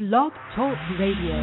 Blog Talk Radio.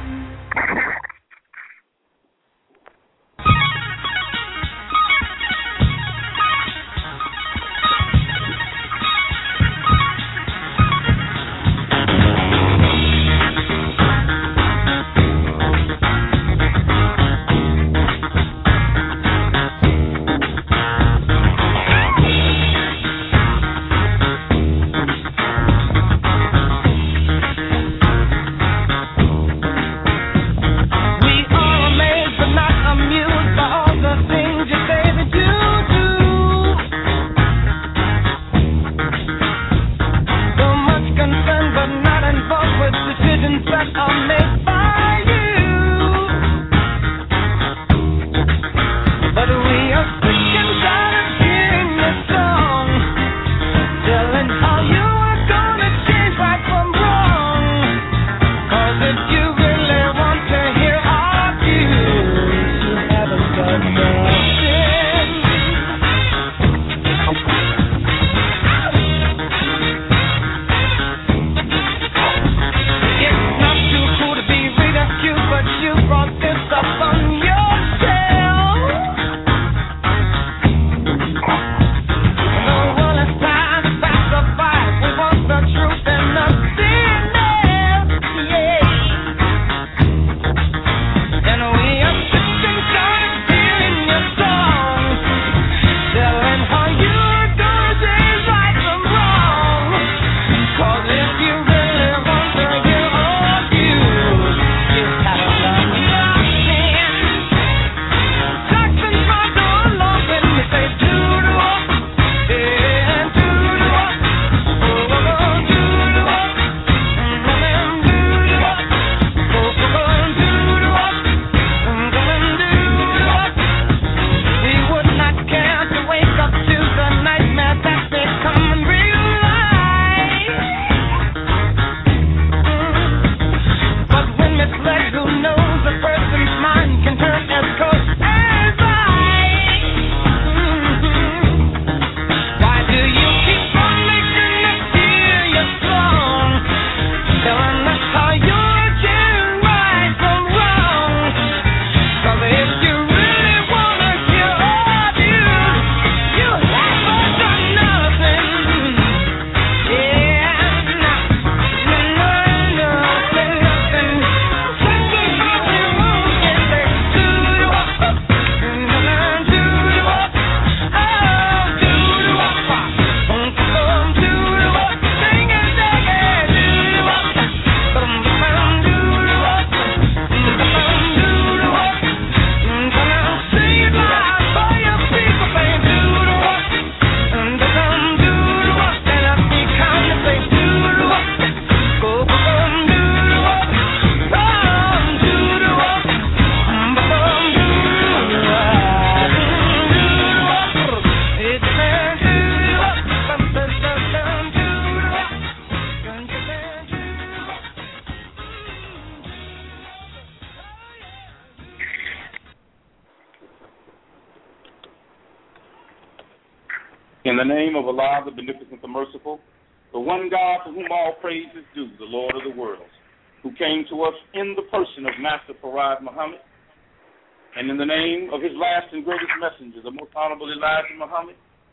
In the name of Allah, the Beneficent, the Merciful, the one God to whom all praise is due, the Lord of the worlds, who came to us in the person of Master Farad Muhammad, and in the name of his last and greatest messenger, the most honorable Elijah Muhammad,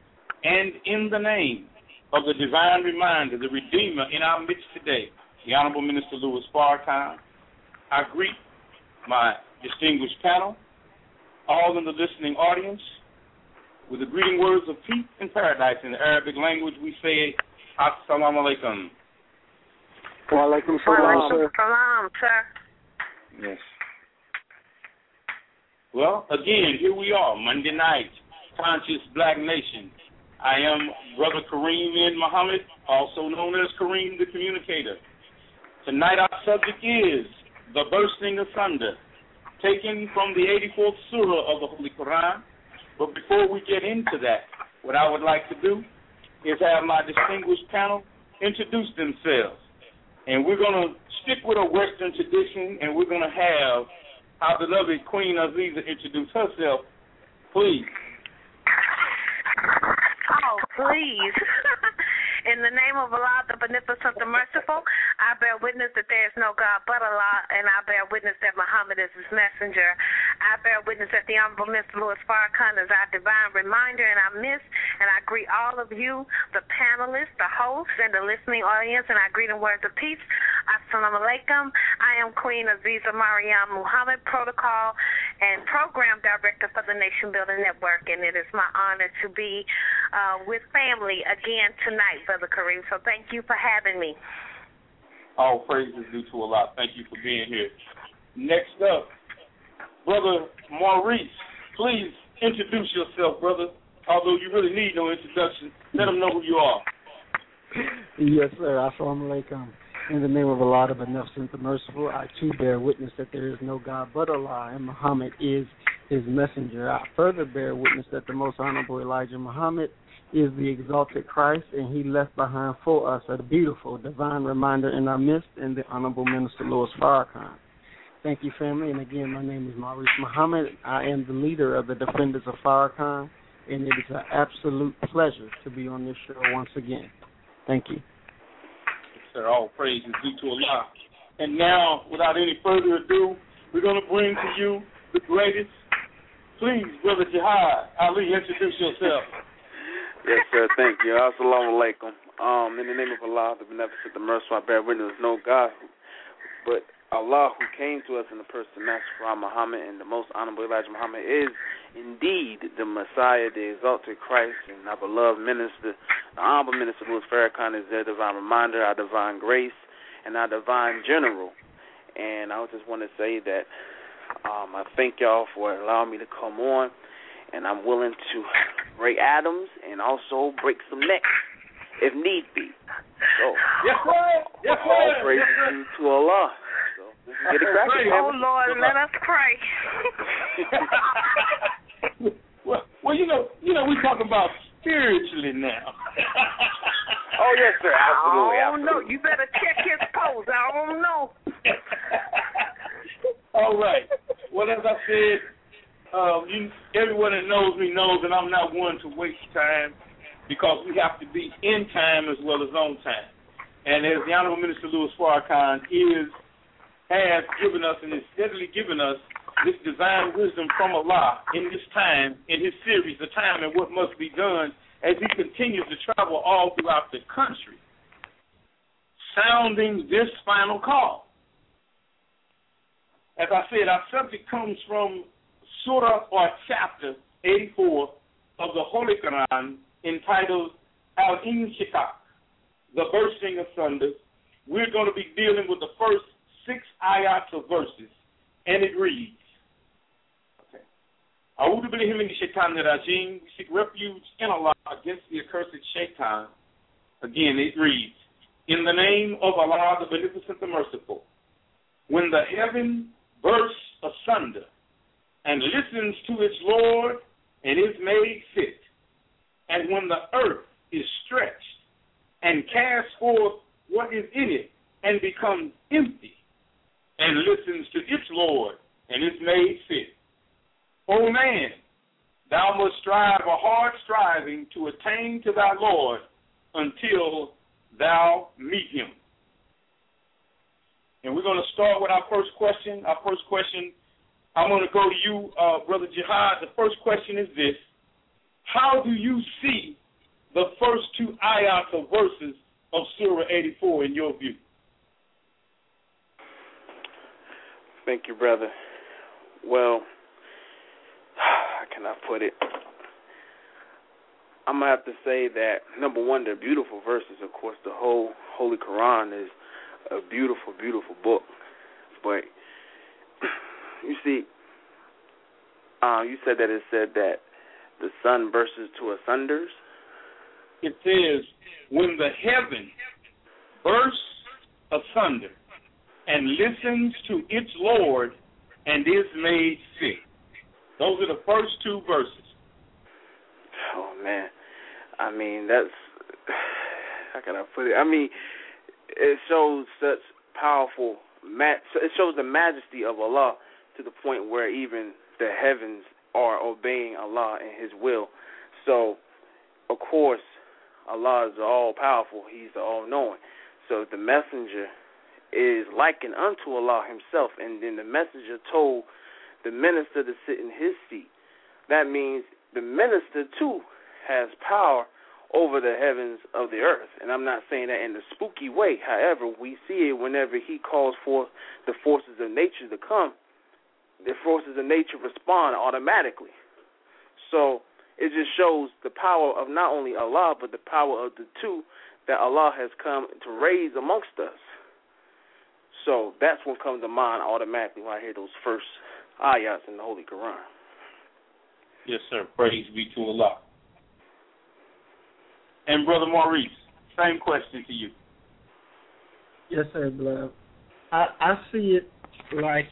and in the name of the divine reminder, the Redeemer in our midst today, the Honorable Minister Louis Farrakhan, I greet my distinguished panel, all in the listening audience, with the greeting words of peace and paradise in the Arabic language. We say, Assalamu alaikum. Wa alaikum salam, sir. Salam, sir. Yes. Well, again, here we are, Monday night, Conscious Black Nation. I am Brother Kareem N. Muhammad, also known as Kareem the Communicator. Tonight our subject is the bursting asunder, taken from the 84th Surah of the Holy Quran. But before we get into that, what I would like to do is have my distinguished panel introduce themselves. And we're going to stick with a Western tradition, and we're going to have our beloved Queen Aziza introduce herself. Please. Oh, please. In In the name of Allah, the Beneficent, the Merciful, I bear witness that there is no God but Allah, and I bear witness that Muhammad is his messenger. I bear witness that the Honorable Mr. Louis Farrakhan is our divine reminder, and I greet all of you, the panelists, the hosts, and the listening audience, and I greet in words of peace. Assalamu alaikum. I am Queen Aziza Mariam Muhammad, Protocol and Program Director for the Nation Building Network, and it is my honor to be with family again tonight, Brother Kareem. So thank you for having me. All praise is due to Allah. Thank you for being here. Next up, Brother Maurice, please introduce yourself, brother. Although you really need no introduction, let them know who you are. Yes, sir. Assalamu alaikum. In the name of Allah, the Beneficent, the Merciful, I too bear witness that there is no God but Allah, and Muhammad is his messenger. I further bear witness that the Most Honorable Elijah Muhammad is the exalted Christ, and he left behind for us a beautiful divine reminder in our midst, in the Honorable Minister Louis Farrakhan. Thank you, family. And again, my name is Maurice Muhammad. I am the leader of the Defenders of Farrakhan, and it is an absolute pleasure to be on this show once again. Thank you. Yes, sir. All praise is due to Allah. And now, without any further ado, we're going to bring to you the greatest. Please, Brother Jihad Ali, introduce yourself. Yes, sir. Thank you. Assalamu alaikum. In the name of Allah, the Beneficent, the Merciful, I bear witness there's no God but Allah, who came to us in the person of Master Muhammad, and the Most Honorable Elijah Muhammad is indeed the Messiah, the exalted Christ, and our beloved minister, the Honorable Minister Louis Farrakhan, is their divine reminder, our divine grace, and our divine general. And I just want to say that I thank y'all for allowing me to come on, and I'm willing to break atoms and also break some necks if need be. So, yes, sir. Yes, sir. All praise to Allah. So, let's get it cracking. Oh, Lord, let us pray. well, you know, we're talking about spiritually now. Oh, yes, sir. Absolutely. I don't know. You better check his post. I don't know. All right. Well, as I said, everyone that knows me knows that I'm not one to waste time, because we have to be in time as well as on time. And as the Honorable Minister Louis Farrakhan has given us and is steadily giving us this divine wisdom from Allah in this time, in his series, The Time and What Must Be Done, as he continues to travel all throughout the country, sounding this final call. As I said, our subject comes from Surah or chapter 84 of the Holy Quran, entitled Al-Inshiqaq, the bursting asunder. We're going to be dealing with the first 6 ayats of verses, and it reads, A'udhu billahi minash shaitanir rajim. We seek refuge in Allah against the accursed shaitan. Again, it reads, in the name of Allah, the Beneficent, the Merciful. When the heaven bursts asunder and listens to its Lord and is made fit, and when the earth is stretched and casts forth what is in it and becomes empty, and listens to its Lord and is made fit. O man, thou must strive a hard striving to attain to thy Lord until thou meet him. And we're going to start with our first question. Our first question, I'm going to go to you, Brother Jihad. The first question is this. How do you see the first 2 ayats of verses of Surah 84 in your view? Thank you, brother. Well, how can I put it? I'm going to have to say that, number one, they're beautiful verses. Of course, the whole Holy Quran is a beautiful, beautiful book. But, you see, you said that it said that the sun bursts to asunders. It says, when the heaven bursts asunder and listens to its Lord and is made fit. Those are the first 2 verses. Oh, man. I mean, that's, how can I put it? I mean, it shows such powerful, it shows the majesty of Allah to the point where even the heavens are obeying Allah and his will. So, of course, Allah is all-powerful. He's the all-knowing. So the messenger is likened unto Allah himself, and then the messenger told the minister to sit in his seat. That means the minister, too, has power over the heavens of the earth. And I'm not saying that in a spooky way. However, we see it whenever he calls forth the forces of nature to come. The forces of nature respond automatically. So it just shows the power of not only Allah, but the power of the two that Allah has come to raise amongst us. So that's what comes to mind automatically when I hear those first ayats in the Holy Quran. Yes, sir. Praise be to Allah. And Brother Maurice, same question to you. Yes, sir, beloved. I see it like,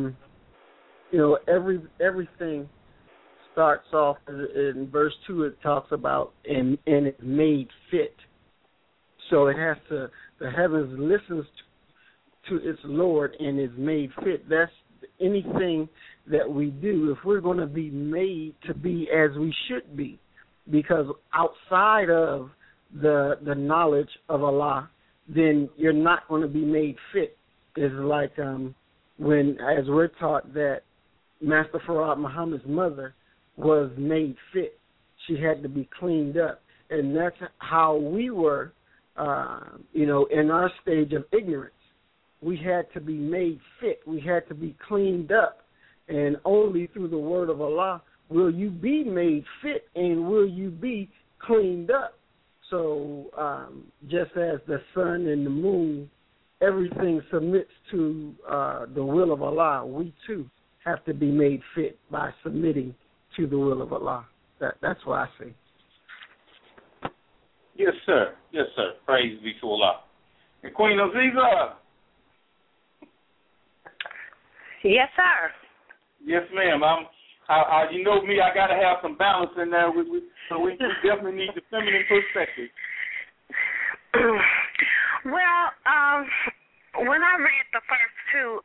everything starts off in verse 2. It talks about and it's made fit. So it has to, the heavens listens to its Lord and is made fit. That's anything that we do. If we're going to be made to be as we should be, because outside of the knowledge of Allah, then you're not going to be made fit. It's like when, as we're taught, that Master Farad Muhammad's mother was made fit. She had to be cleaned up. And that's how we were, in our stage of ignorance. We had to be made fit. We had to be cleaned up. And only through the word of Allah will you be made fit and will you be cleaned up. So just as the sun and the moon, everything submits to the will of Allah, we too have to be made fit by submitting to the will of Allah. That's what I say. Yes, sir. Yes, sir. Praise be to Allah. And Queen Aziza. Yes, sir. Yes, ma'am. You know me, I got to have some balance in there. So we definitely need the feminine perspective. Well, when I read the first two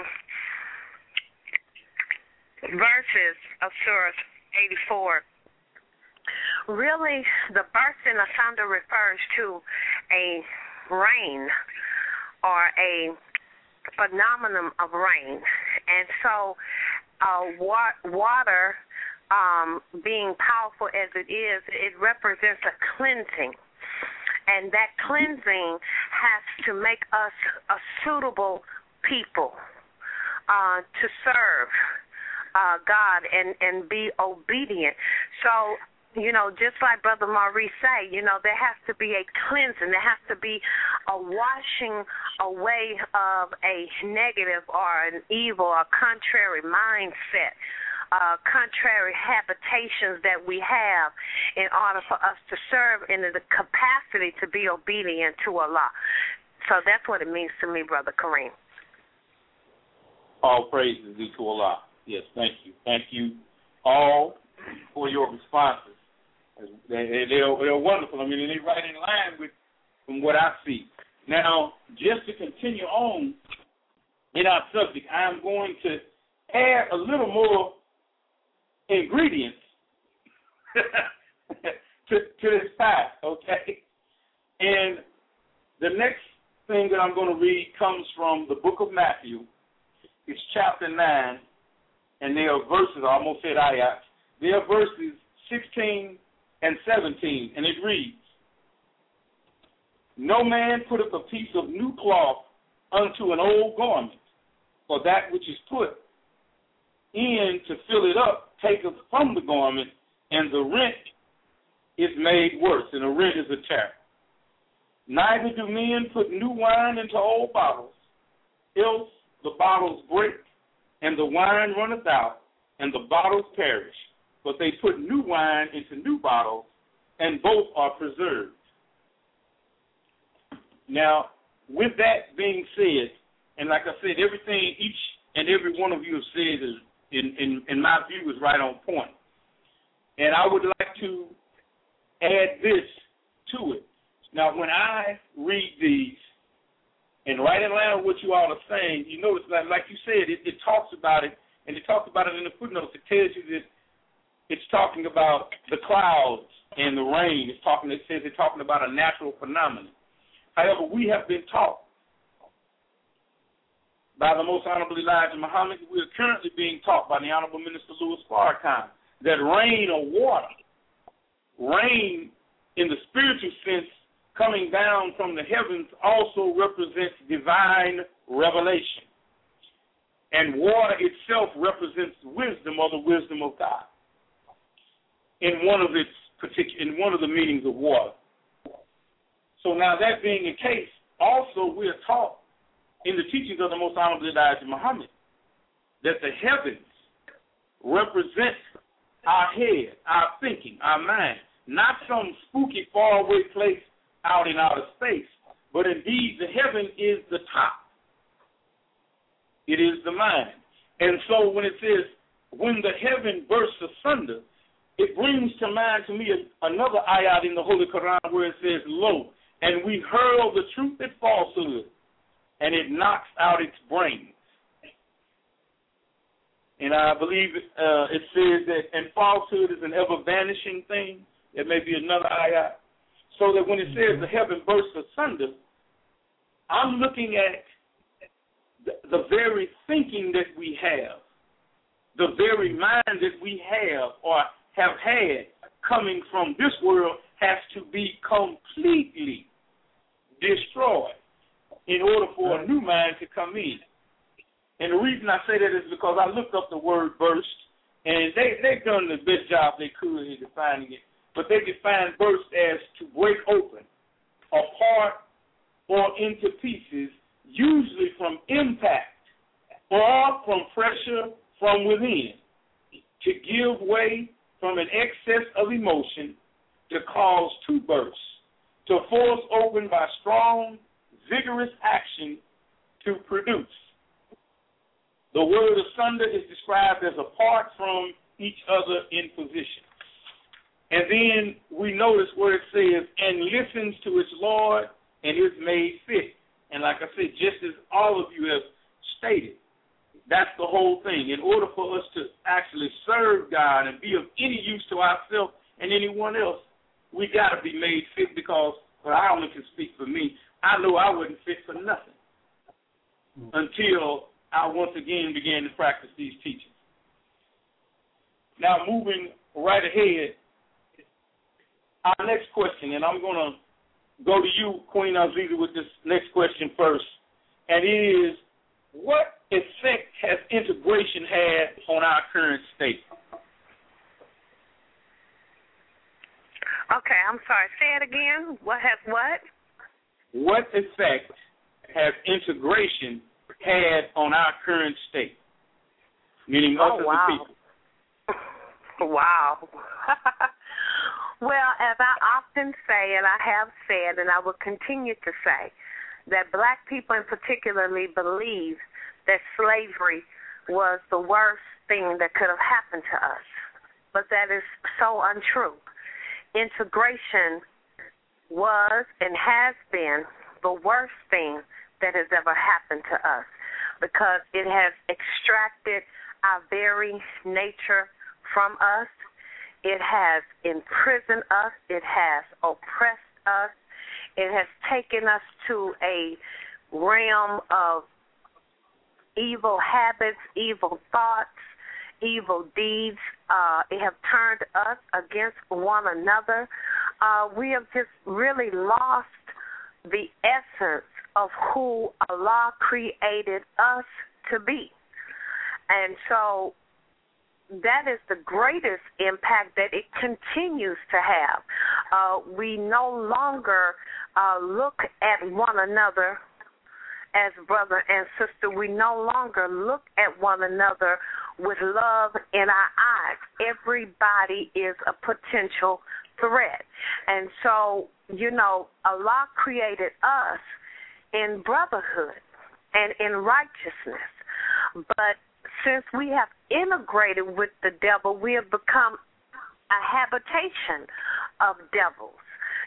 verses of Surah 84, really the bursting asunder refers to a rain or a phenomenon of rain. And so water, being powerful as it is, it represents a cleansing. And that cleansing has to make us a suitable people to serve God and be obedient. So, just like Brother Maurice say, there has to be a cleansing. There has to be a washing away of a negative or an evil or contrary mindset, contrary habitations that we have in order for us to serve in the capacity to be obedient to Allah. So that's what it means to me, Brother Kareem. All praises due to Allah. Yes, thank you. Thank you all for your responses. They're wonderful. I mean, they're right in line with from what I see. Now, just to continue on in our subject, I'm going to add a little more ingredients to this pie, okay? And the next thing that I'm going to read comes from the book of Matthew. It's chapter 9, and there are verses, I almost said ayats, there are verses 16 and 17, and it reads, "No man putteth a piece of new cloth unto an old garment, for that which is put in to fill it up taketh from the garment, and the rent is made worse," and a rent is a tear. "Neither do men put new wine into old bottles, else the bottles break, and the wine runneth out, and the bottles perish. But they put new wine into new bottles, and both are preserved." Now, with that being said, and like I said, everything each and every one of you have said is, in my view, is right on point. And I would like to add this to it. Now, when I read these, and right in line with what you all are saying, you notice that, like you said, it talks about it, and it talks about it in the footnotes. It tells you that it's talking about the clouds and the rain. It's talking about a natural phenomenon. However, we have been taught by the Most Honorable Elijah Muhammad, we are currently being taught by the Honorable Minister Louis Farrakhan, that rain or water, rain in the spiritual sense coming down from the heavens also represents divine revelation. And water itself represents wisdom or the wisdom of God in one of the meanings of water. So now that being the case, also we are taught in the teachings of the Most Honorable Elijah Muhammad that the heavens represent our head, our thinking, our mind, not some spooky faraway place out in outer space, but indeed the heaven is the top. It is the mind. And so when it says, when the heaven bursts asunder, it brings to mind to me another ayat in the Holy Quran where it says, lo, and we hurl the truth at falsehood, and it knocks out its brains. And I believe it says that, and falsehood is an ever-vanishing thing. There may be another ayat. So that when it says the heaven bursts asunder, I'm looking at the very thinking that we have, the very mind that we have or have had coming from this world has to be completely destroyed in order for a new mind to come in. And the reason I say that is because I looked up the word burst, and they've done the best job they could in defining it, but they define burst as to break open, apart, or into pieces, usually from impact or from pressure from within, to give way from an excess of emotion to cause to burst, to force open by strong, vigorous action to produce. The word asunder is described as apart from each other in position. And then we notice where it says, and listens to its Lord and is made fit. And like I said, just as all of you have stated, that's the whole thing. In order for us to actually serve God and be of any use to ourselves and anyone else, we got to be made fit because, well, I only can speak for me. I know I wasn't fit for nothing until I once again began to practice these teachings. Now, moving right ahead, our next question, and I'm going to go to you, Queen Aziza, with this next question first, and it is, what effect has integration had on our current state? Okay, I'm sorry. Say it again. What has what? What effect has integration had on our current state? Meaning us as a people. Wow. Well, as I often say, and I have said, and I will continue to say, that black people in particularly believe that slavery was the worst thing that could have happened to us. But that is so untrue. Integration was and has been the worst thing that has ever happened to us because it has extracted our very nature from us. It has imprisoned us. It has oppressed us. It has taken us to a realm of evil habits, evil thoughts, evil deeds. It has turned us against one another. We have just really lost the essence of who Allah created us to be. And so that is the greatest impact that it continues to have. We no longer look at one another as brother and sister. We no longer look at one another with love in our eyes. Everybody is a potential threat. And so, you know, Allah created us in brotherhood and in righteousness. But since we have integrated with the devil, we have become a habitation of devils.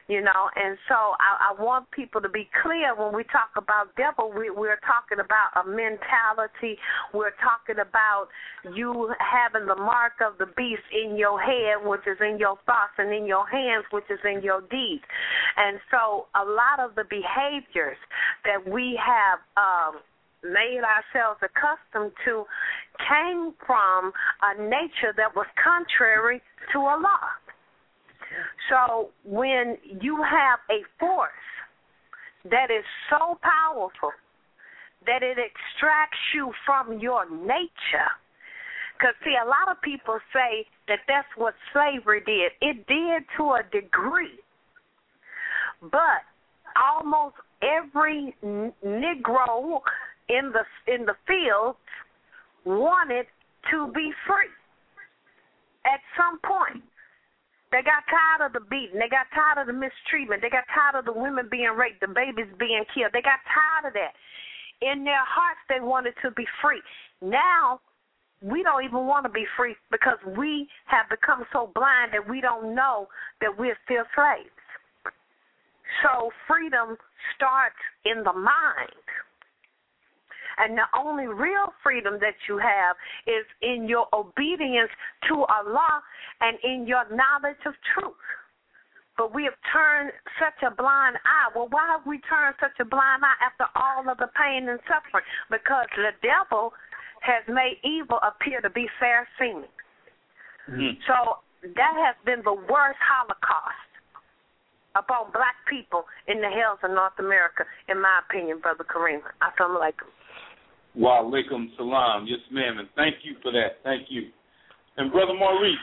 you know. And so I want people to be clear when we talk about devil, we're talking about a mentality. We're talking about you having the mark of the beast in your head, which is in your thoughts, and in your hands, which is in your deeds. And so a lot of the behaviors that we have made ourselves accustomed to came from a nature that was contrary to Allah. So when you have a force that is so powerful that it extracts you from your nature, because, see, a lot of people say that that's what slavery did. It did to a degree, but almost every Negro in the field wanted to be free at some point. They got tired of the beating. They got tired of the mistreatment. They got tired of the women being raped, the babies being killed. They got tired of that. In their hearts, they wanted to be free. Now, we don't even want to be free because we have become so blind that we don't know that we're still slaves. So freedom starts in the mind. And the only real freedom that you have is in your obedience to Allah and in your knowledge of truth. But we have turned such a blind eye. Well, why have we turned such a blind eye after all of the pain and suffering? Because the devil has made evil appear to be fair seeming. Mm-hmm. So that has been the worst Holocaust upon black people in the hells of North America, in my opinion, Brother Kareem. Assalamu alaikum. Wa alaikum salam. Yes, ma'am, and thank you for that. Thank you. And Brother Maurice,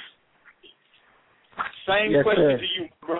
same question to you, brother.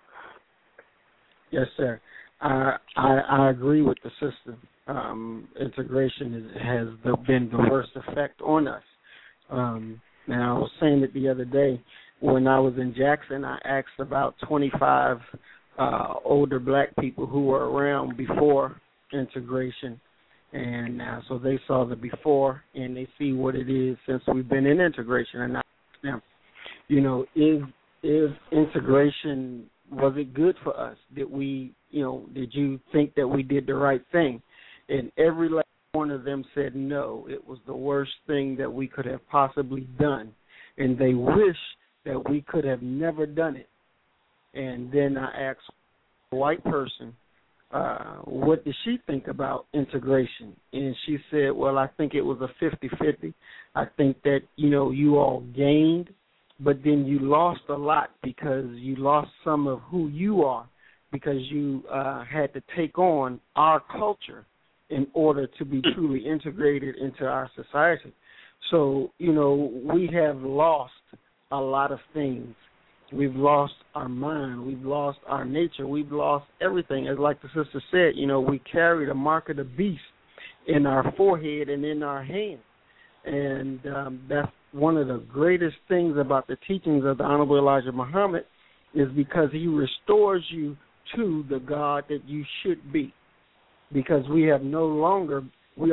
Yes, sir. I agree with the sister. Integration has been the worst effect on us. And I was saying it the other day when I was in Jackson. I asked about 25 older black people who were around before integration. And so they saw the before, and they see what it is since we've been in integration. And now, you know, is integration, was it good for us? Did you think that we did the right thing? And every last one of them said no. It was the worst thing that we could have possibly done, and they wish that we could have never done it. And then I asked a white person, what did she think about integration? And she said, well, I think it was a 50-50. I think that, you all gained, but then you lost a lot because you lost some of who you are because you had to take on our culture in order to be truly integrated into our society. So, we have lost a lot of things. We've lost our mind. We've lost our nature. We've lost everything. As like the sister said, we carry the mark of the beast in our forehead and in our hand. And that's one of the greatest things about the teachings of the Honorable Elijah Muhammad is because he restores you to the God that you should be. Because we are no longer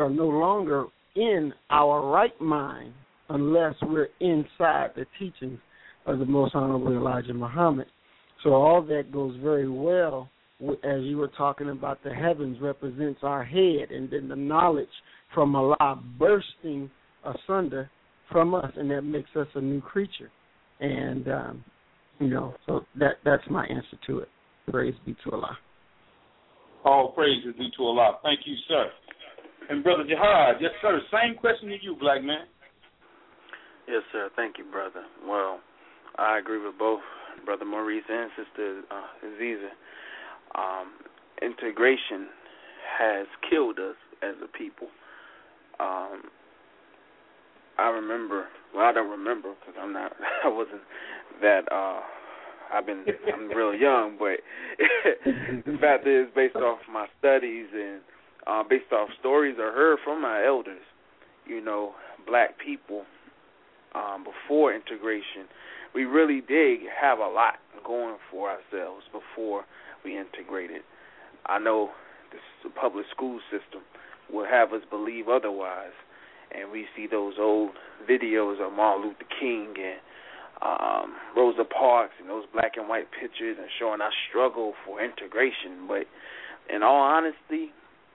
in our right mind unless we're inside the teachings of the Most Honorable Elijah Muhammad. So all that goes very well, as you were talking about the heavens represents our head, and then the knowledge from Allah bursting asunder from us, and that makes us a new creature. And, so that's my answer to it. Praise be to Allah. All praises be to Allah. Thank you, sir. And Brother Jihad, yes, sir, same question to you, black man. Yes, sir. Thank you, brother. Well, I agree with both Brother Maurice and Sister Aziza. Integration has killed us as a people. I don't remember because I wasn't that, I'm real young, but the fact is, based off my studies and based off stories I heard from my elders, black people, before integration, we really did have a lot going for ourselves before we integrated. I know the public school system will have us believe otherwise, and we see those old videos of Martin Luther King and Rosa Parks and those black and white pictures and showing our struggle for integration. But in all honesty,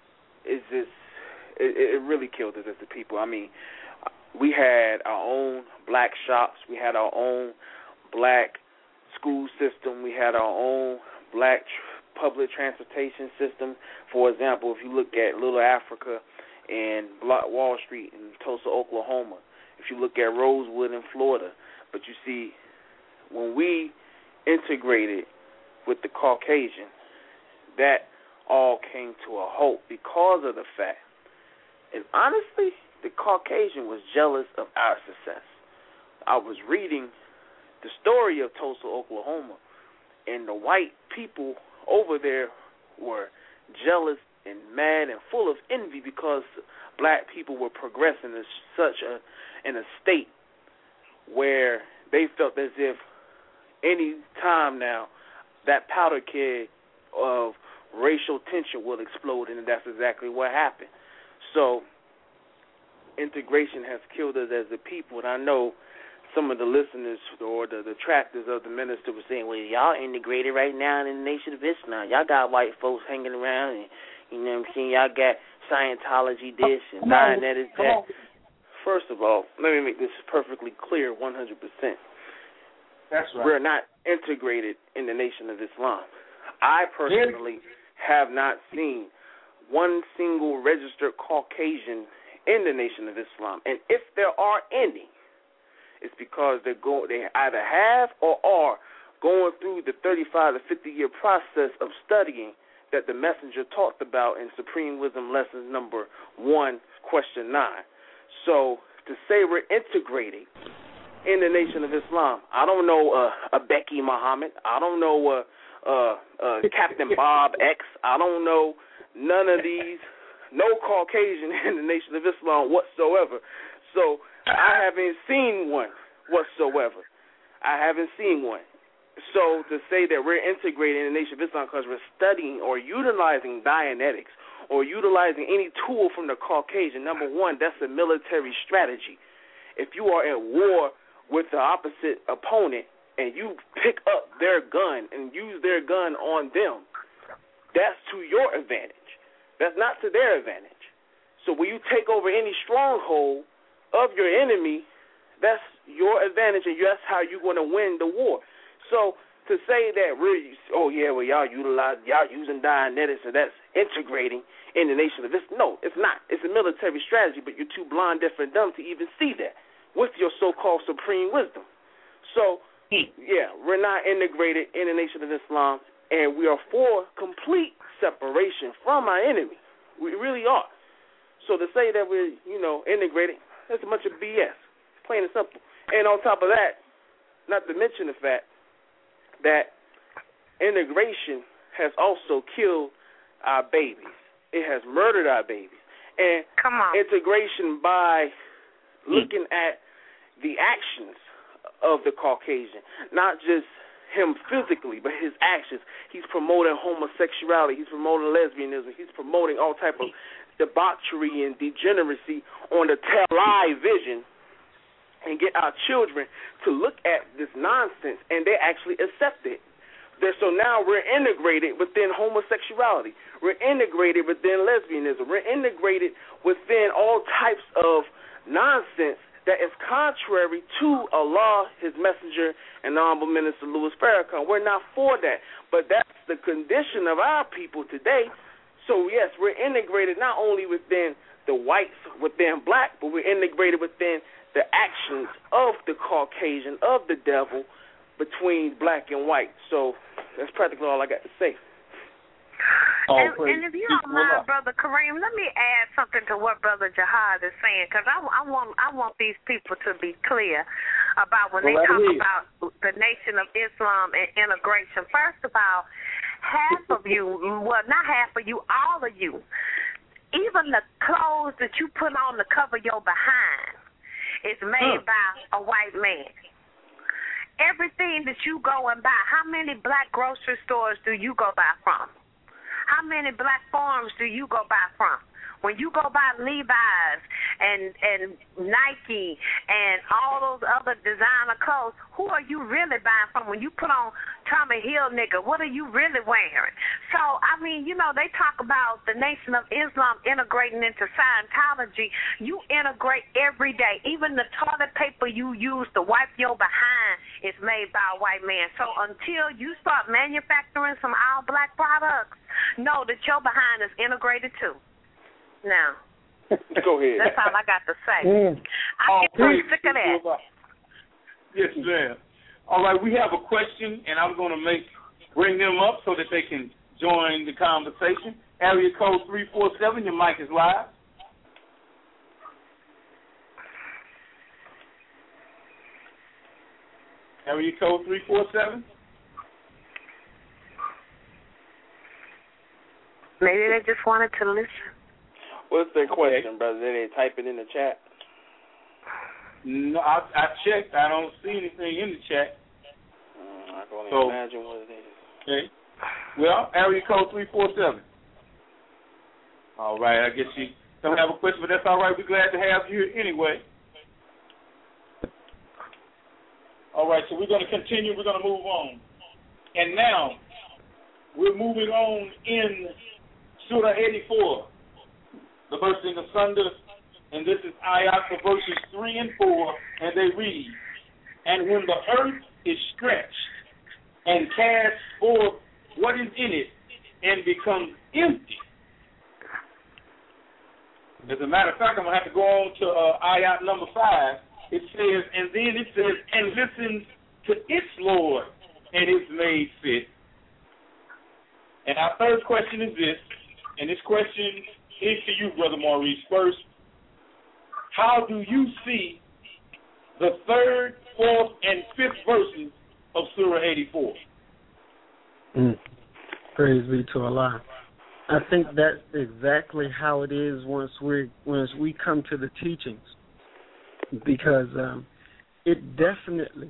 it really killed us as a people. I mean, we had our own black shops. We had our own black school system. We had our own black public transportation system. For example, if you look at Little Africa and Wall Street in Tulsa, Oklahoma, if you look at Rosewood in Florida, but you see, when we integrated with the Caucasian, that all came to a halt because of the fact, and honestly, the Caucasian was jealous of our success. I was reading the story of Tulsa, Oklahoma, and the white people over there were jealous and mad and full of envy because black people were progressing in a state where they felt as if any time now that powder keg of racial tension will explode, and that's exactly what happened. So integration has killed us as a people, and I know some of the listeners or the detractors of the minister were saying, well, y'all integrated right now in the Nation of Islam. Y'all got white folks hanging around, and you know what I'm saying, y'all got Scientology this and Dianetics that. First of all, let me make this perfectly clear 100%. That's right. We're not integrated in the Nation of Islam. I personally have not seen one single registered Caucasian in the Nation of Islam. And if there are any, it's because they either have or are going through the 35 to 50-year process of studying that the messenger talked about in Supreme Wisdom Lesson number 1, question 9. So to say we're integrated in the Nation of Islam, I don't know a Becky Muhammad. I don't know Captain Bob X. I don't know none of these, no Caucasian in the Nation of Islam whatsoever. So I haven't seen one whatsoever. I haven't seen one. So to say that we're integrated in the Nation of Islam because we're studying or utilizing Dianetics or utilizing any tool from the Caucasian, number one, that's a military strategy. If you are at war with the opposite opponent and you pick up their gun and use their gun on them, that's to your advantage. That's not to their advantage. So when you take over any stronghold of your enemy, that's your advantage, and that's how you're going to win the war. So to say that y'all using Dianetics and that's integrating in the Nation of Islam, no, it's not. It's a military strategy, but you're too blind, deaf, and dumb to even see that with your so-called supreme wisdom. So, yeah, we're not integrated in the Nation of Islam, and we are for complete separation from our enemy. We really are. So to say that we're, integrated, that's a bunch of BS, plain and simple. And on top of that, not to mention the fact that integration has also killed our babies. It has murdered our babies. And integration by looking at the actions of the Caucasian, not just him physically, but his actions. He's promoting homosexuality. He's promoting lesbianism. He's promoting all type of debauchery and degeneracy on the television and get our children to look at this nonsense, and they actually accept it. So now we're integrated within homosexuality. We're integrated within lesbianism. We're integrated within all types of nonsense that is contrary to Allah, His Messenger, and the Honorable Minister Louis Farrakhan. We're not for that, but that's the condition of our people today. So, yes, we're integrated not only within the whites, within black, but we're integrated within the actions of the Caucasian, of the devil, between black and white. So that's practically all I got to say. And if you don't mind, Brother Kareem, let me add something to what Brother Jihad is saying, because I want these people to be clear about when they talk about the Nation of Islam and integration. First of all, half of you, well, not half of you, all of you, even the clothes that you put on to cover your behind is made by a white man. Everything that you go and buy, how many black grocery stores do you go buy from? How many black farms do you go buy from? When you go buy Levi's and Nike and all those other designer clothes, who are you really buying from? When you put on Tommy Hilfiger, what are you really wearing? So, I mean, you know, they talk about the Nation of Islam integrating into Scientology. You integrate every day. Even the toilet paper you use to wipe your behind is made by a white man. So until you start manufacturing some all-black products, know that your behind is integrated too. Now, go ahead. That's all I got to say. I get pretty sick of that. Yes, ma'am. All right, we have a question, and I'm going to bring them up so that they can join the conversation. Area code 347, your mic is live. Area code 347. Maybe they just wanted to listen. What's their question, brother? Did they type it in the chat? No, I checked. I don't see anything in the chat. I can only imagine what it is. Okay. Well, area code 347. All right. I guess you don't have a question, but that's all right. We're glad to have you here anyway. All right. So we're going to continue. We're going to move on. And now we're moving on in Surah 84, the bursting asunder. And this is ayat for verses 3 and 4, and they read, "And when the earth is stretched and cast forth what is in it and becomes empty." As a matter of fact, I'm going to have to go on to ayat number 5. It says, and then it says, "And listens to its Lord and is made fit." And our third question is this, and this question is to you, Brother Maurice, first. How do you see the 3rd, 4th, and 5th verses of Surah 84? Praise be to Allah. I think that's exactly how it is once we come to the teachings, because it definitely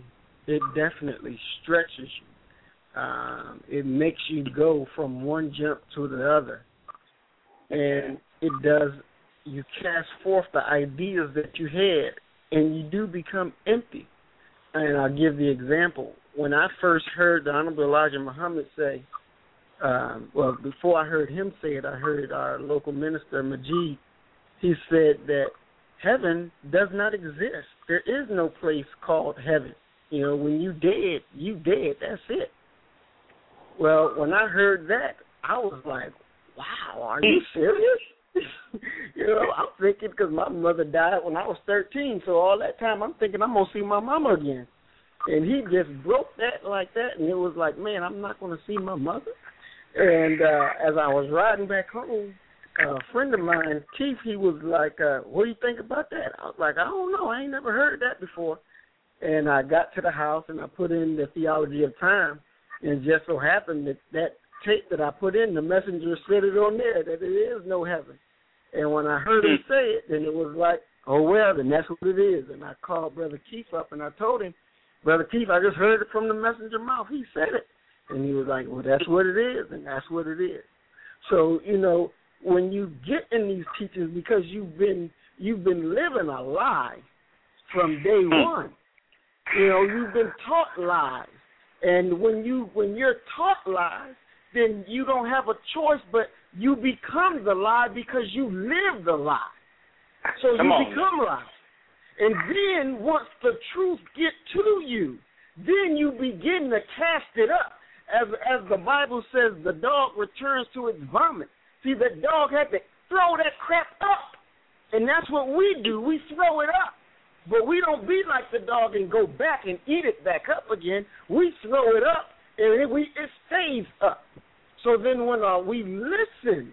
stretches you. It makes you go from one jump to the other, and it does. You cast forth the ideas that you had, and you do become empty. And I'll give the example. When I first heard the Honorable Elijah Muhammad say, before I heard him say it, I heard our local minister, Majid. He said that heaven does not exist. There is no place called heaven. You know, when you dead, that's it. Well, when I heard that, I was like, wow, are you serious? You know, I'm thinking, because my mother died when I was 13, so all that time I'm thinking I'm going to see my mama again. And he just broke that like that, and it was like, man, I'm not going to see my mother. And as I was riding back home, a friend of mine, Keith, he was like, what do you think about that? I was like, I don't know. I ain't never heard that before. And I got to the house, and I put in the Theology of Time, and just so happened that tape that I put in, the messenger said it on there, that there is no heaven. And when I heard him say it, then it was like, oh, well, then that's what it is. And I called Brother Keith up, and I told him, Brother Keith, I just heard it from the messenger mouth. He said it. And he was like, well, that's what it is, and that's what it is. So, you know, when you get in these teachings, because you've been living a lie from day one. You know, you've been taught lies. And when you're taught lies, then you don't have a choice, but you become the lie because you live the lie. So you become lies. And then once the truth get to you, then you begin to cast it up. As the Bible says, the dog returns to its vomit. See, the dog had to throw that crap up. And that's what we do. We throw it up. But we don't be like the dog and go back and eat it back up again. We throw it up, and it stays up. So then when we listen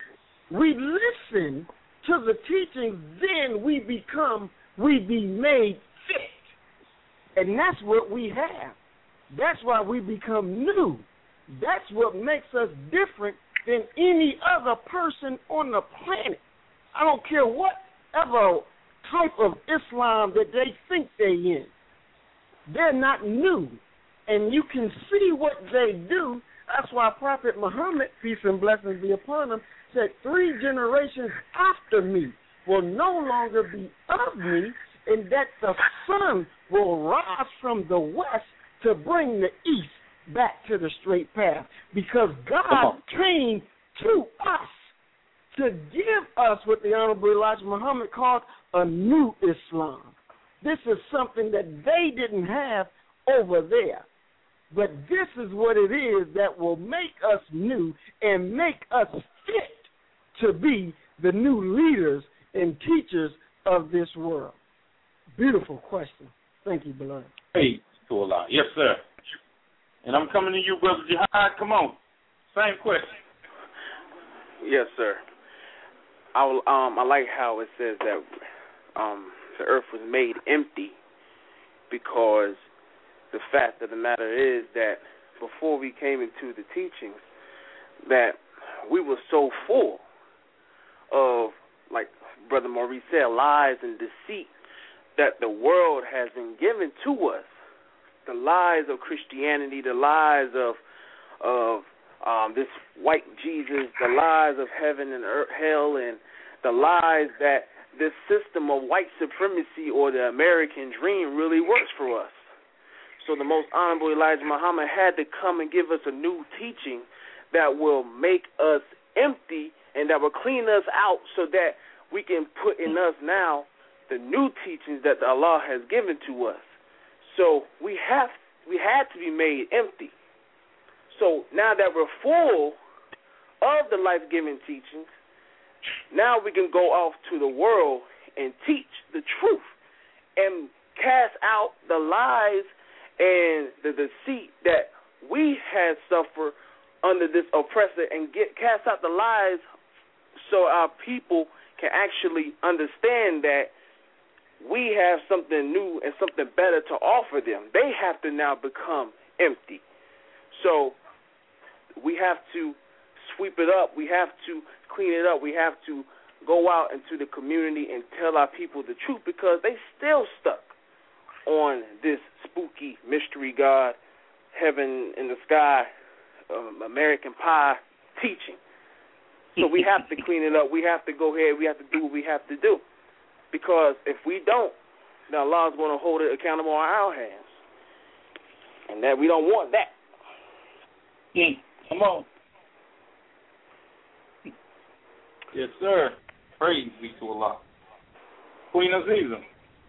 to the teachings, then we be made fit. And that's what we have. That's why we become new. That's what makes us different than any other person on the planet. I don't care whatever type of Islam that they think they in. They're not new. And you can see what they do. That's why Prophet Muhammad, peace and blessings be upon him, said 3 generations after me, will no longer be of me, and that the sun will rise from the west to bring the east back to the straight path. Because God came to us to give us what the Honorable Elijah Muhammad called a new Islam. This is something that they didn't have over there. But this is what it is that will make us new and make us fit to be the new leaders and teachers of this world. Beautiful question. Thank you, beloved. Hey, to Allah. Yes, sir. And I'm coming to you, Brother Jihad. Come on. Same question. Yes, sir. I like how it says that the earth was made empty, because the fact of the matter is that before we came into the teachings, that we were so full of, like Brother Maurice said, lies and deceit that the world has been given to us. The lies of Christianity, the lies of this white Jesus, the lies of heaven and hell, and the lies that this system of white supremacy or the American dream really works for us. So the Most Honorable Elijah Muhammad had to come and give us a new teaching that will make us empty and that will clean us out, so that we can put in us now the new teachings that Allah has given to us. So we had to be made empty. So now that we're full of the life-giving teachings, now we can go off to the world and teach the truth and cast out the lies and the deceit that we had suffered under this oppressor, and cast out the lies so our people can actually understand that we have something new and something better to offer them. They have to now become empty. So we have to sweep it up. We have to clean it up. We have to go out into the community and tell our people the truth, because they still stuck on this spooky mystery God, heaven in the sky, American Pie teaching. So we have to clean it up. We have to go ahead. We have to do what we have to do. Because if we don't, then Allah is going to hold it accountable on our hands. And that we don't want that. Come on. Yes, sir. Praise be to Allah. Queen Aziza.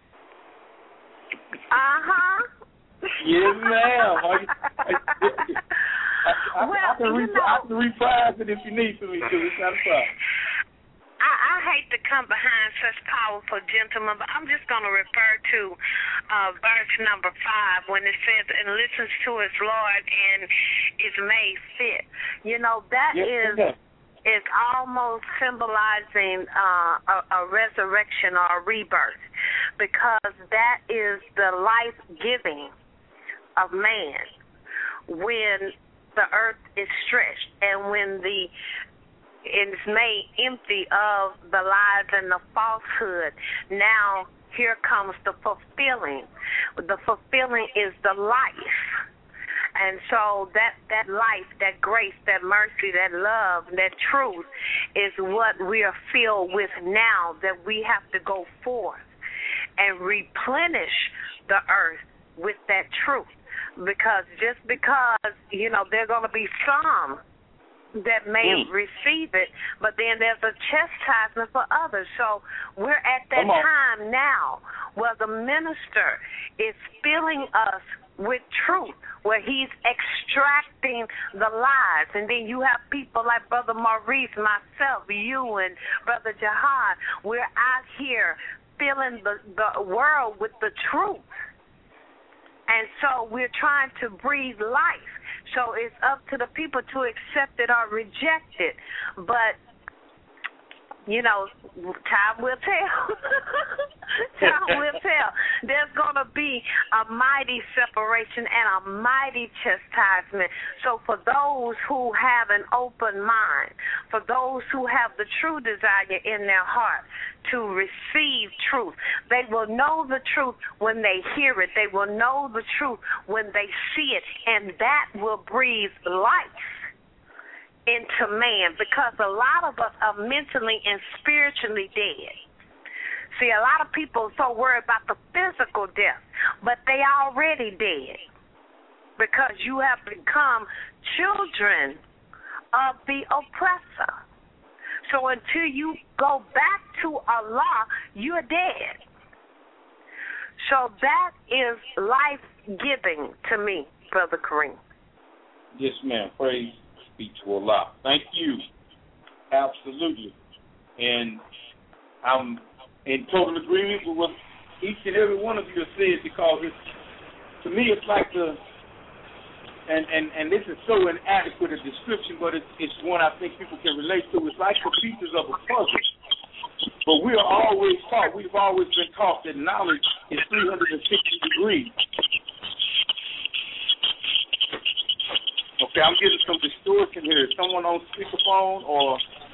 Uh-huh. Yes, ma'am. I can reprise it if you need to, because it's not a problem. I hate to come behind such powerful gentlemen, but I'm just going to refer to verse number 5 when it says, and listens to his Lord and is made fit. You know, that is almost symbolizing a resurrection or a rebirth, because that is the life-giving of man when the earth is stretched and when it's made empty of the lies and the falsehood. Now here comes the fulfilling. The fulfilling is the life. And so that life, that grace, that mercy, that love, that truth is what we are filled with now, that we have to go forth and replenish the earth with that truth. Because just because, you know, there are going to be some that may receive it, but then there's a chastisement for others. So we're at that time now where the minister is filling us with truth, where he's extracting the lies. And then you have people like Brother Maurice, myself, you, and Brother Jihad. We're out here filling the world with the truth. And so we're trying to breathe life. So it's up to the people to accept it or reject it. But, you know, time will tell. Time will tell. There's going to be a mighty separation and a mighty chastisement. So for those who have an open mind, for those who have the true desire in their heart to receive truth, they will know the truth when they hear it. They will know the truth when they see it. And that will breathe life into man, because a lot of us are mentally and spiritually dead. See, a lot of people are so worried about the physical death, but they already dead because you have become children of the oppressor. So until you go back to Allah, you're dead. So that is life-giving to me, Brother Kareem. Yes, ma'am. Praise be to Allah. Thank you. Absolutely. And I'm in total agreement with what each and every one of you has said, because it's, to me, it's like and this is so inadequate a description, but it's one I think people can relate to. It's like the pieces of a puzzle. But we are always taught, we've always been taught that knowledge is 360 degrees. Okay, I'm getting some distortion here. Is someone on speakerphone or?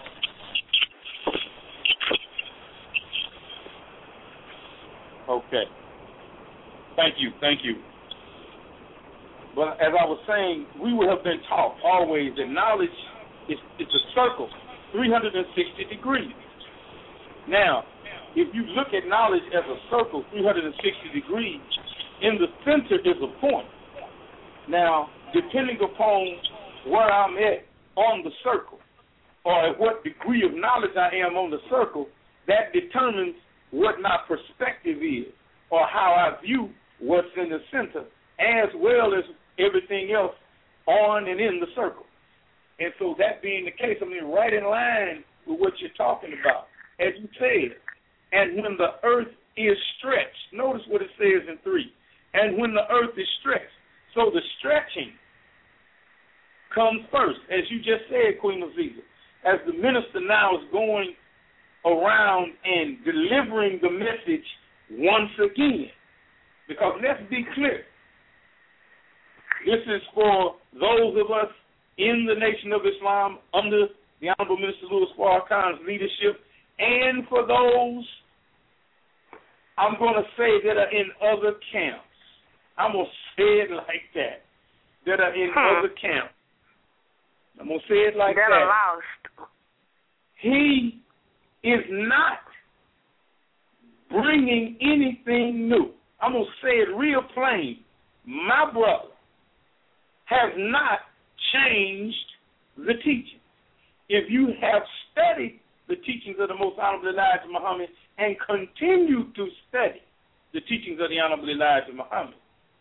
Okay. Thank you. But as I was saying, we would have been taught always that knowledge is a circle, 360 degrees. Now, if you look at knowledge as a circle, 360 degrees, in the center is a point. Now, depending upon where I'm at on the circle, or at what degree of knowledge I am on the circle, that determines what my perspective is, or how I view what's in the center, as well as everything else on and in the circle. And so that being the case, I mean, right in line with what you're talking about, as you said, and when the earth is stretched, notice what it says in 3, and when the earth is stretched. So the stretching comes first, as you just said, Queen Aziza, as the minister now is going around and delivering the message once again. Because let's be clear, this is for those of us in the Nation of Islam under the Honorable Minister Louis Farrakhan's leadership, and for those, I'm going to say, that are in other camps. I'm going to say it like that are in other camps. I'm going to say it like that. Are lost. He is not bringing anything new. I'm going to say it real plain. My brother has not changed the teaching. If you have studied the teachings of the Most Honorable Elijah Muhammad and continue to study the teachings of the Honorable Elijah Muhammad,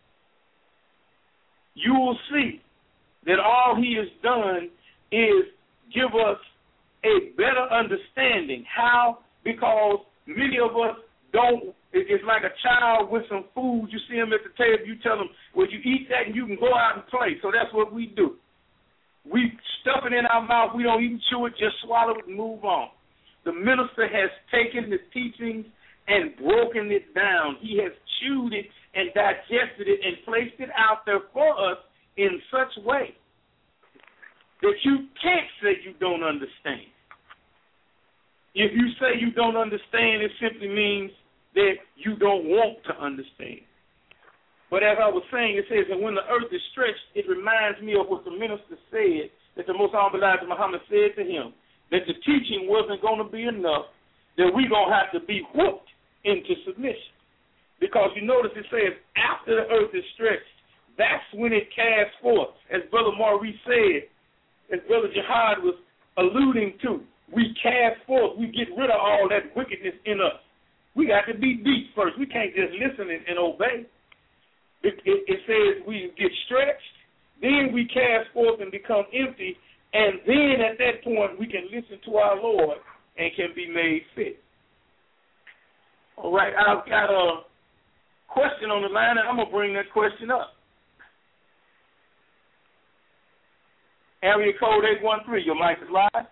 you will see that all he has done is give us a better understanding. How? Because many of us don't. It's like a child with some food. You see him at the table, you tell him, well, you eat that and you can go out and play. So that's what we do. We stuff it in our mouth. We don't even chew it, just swallow it and move on. The minister has taken the teachings and broken it down. He has chewed it and digested it and placed it out there for us in such a way that you can't say you don't understand. If you say you don't understand, it simply means that you don't want to understand. But as I was saying, it says, and when the earth is stretched, it reminds me of what the minister said, that the Most Honorable Elijah Muhammad said to him, that the teaching wasn't going to be enough, that we're going to have to be whooped into submission. Because you notice it says, after the earth is stretched, that's when it casts forth. As Brother Maurice said, as Brother Jihad was alluding to, we cast forth, we get rid of all that wickedness in us. We got to be beat first. We can't just listen and obey. It says we get stretched, then we cast forth and become empty, and then at that point we can listen to our Lord and can be made fit. All right, I've got a question on the line, and I'm going to bring that question up. Area code 813, your mic is live.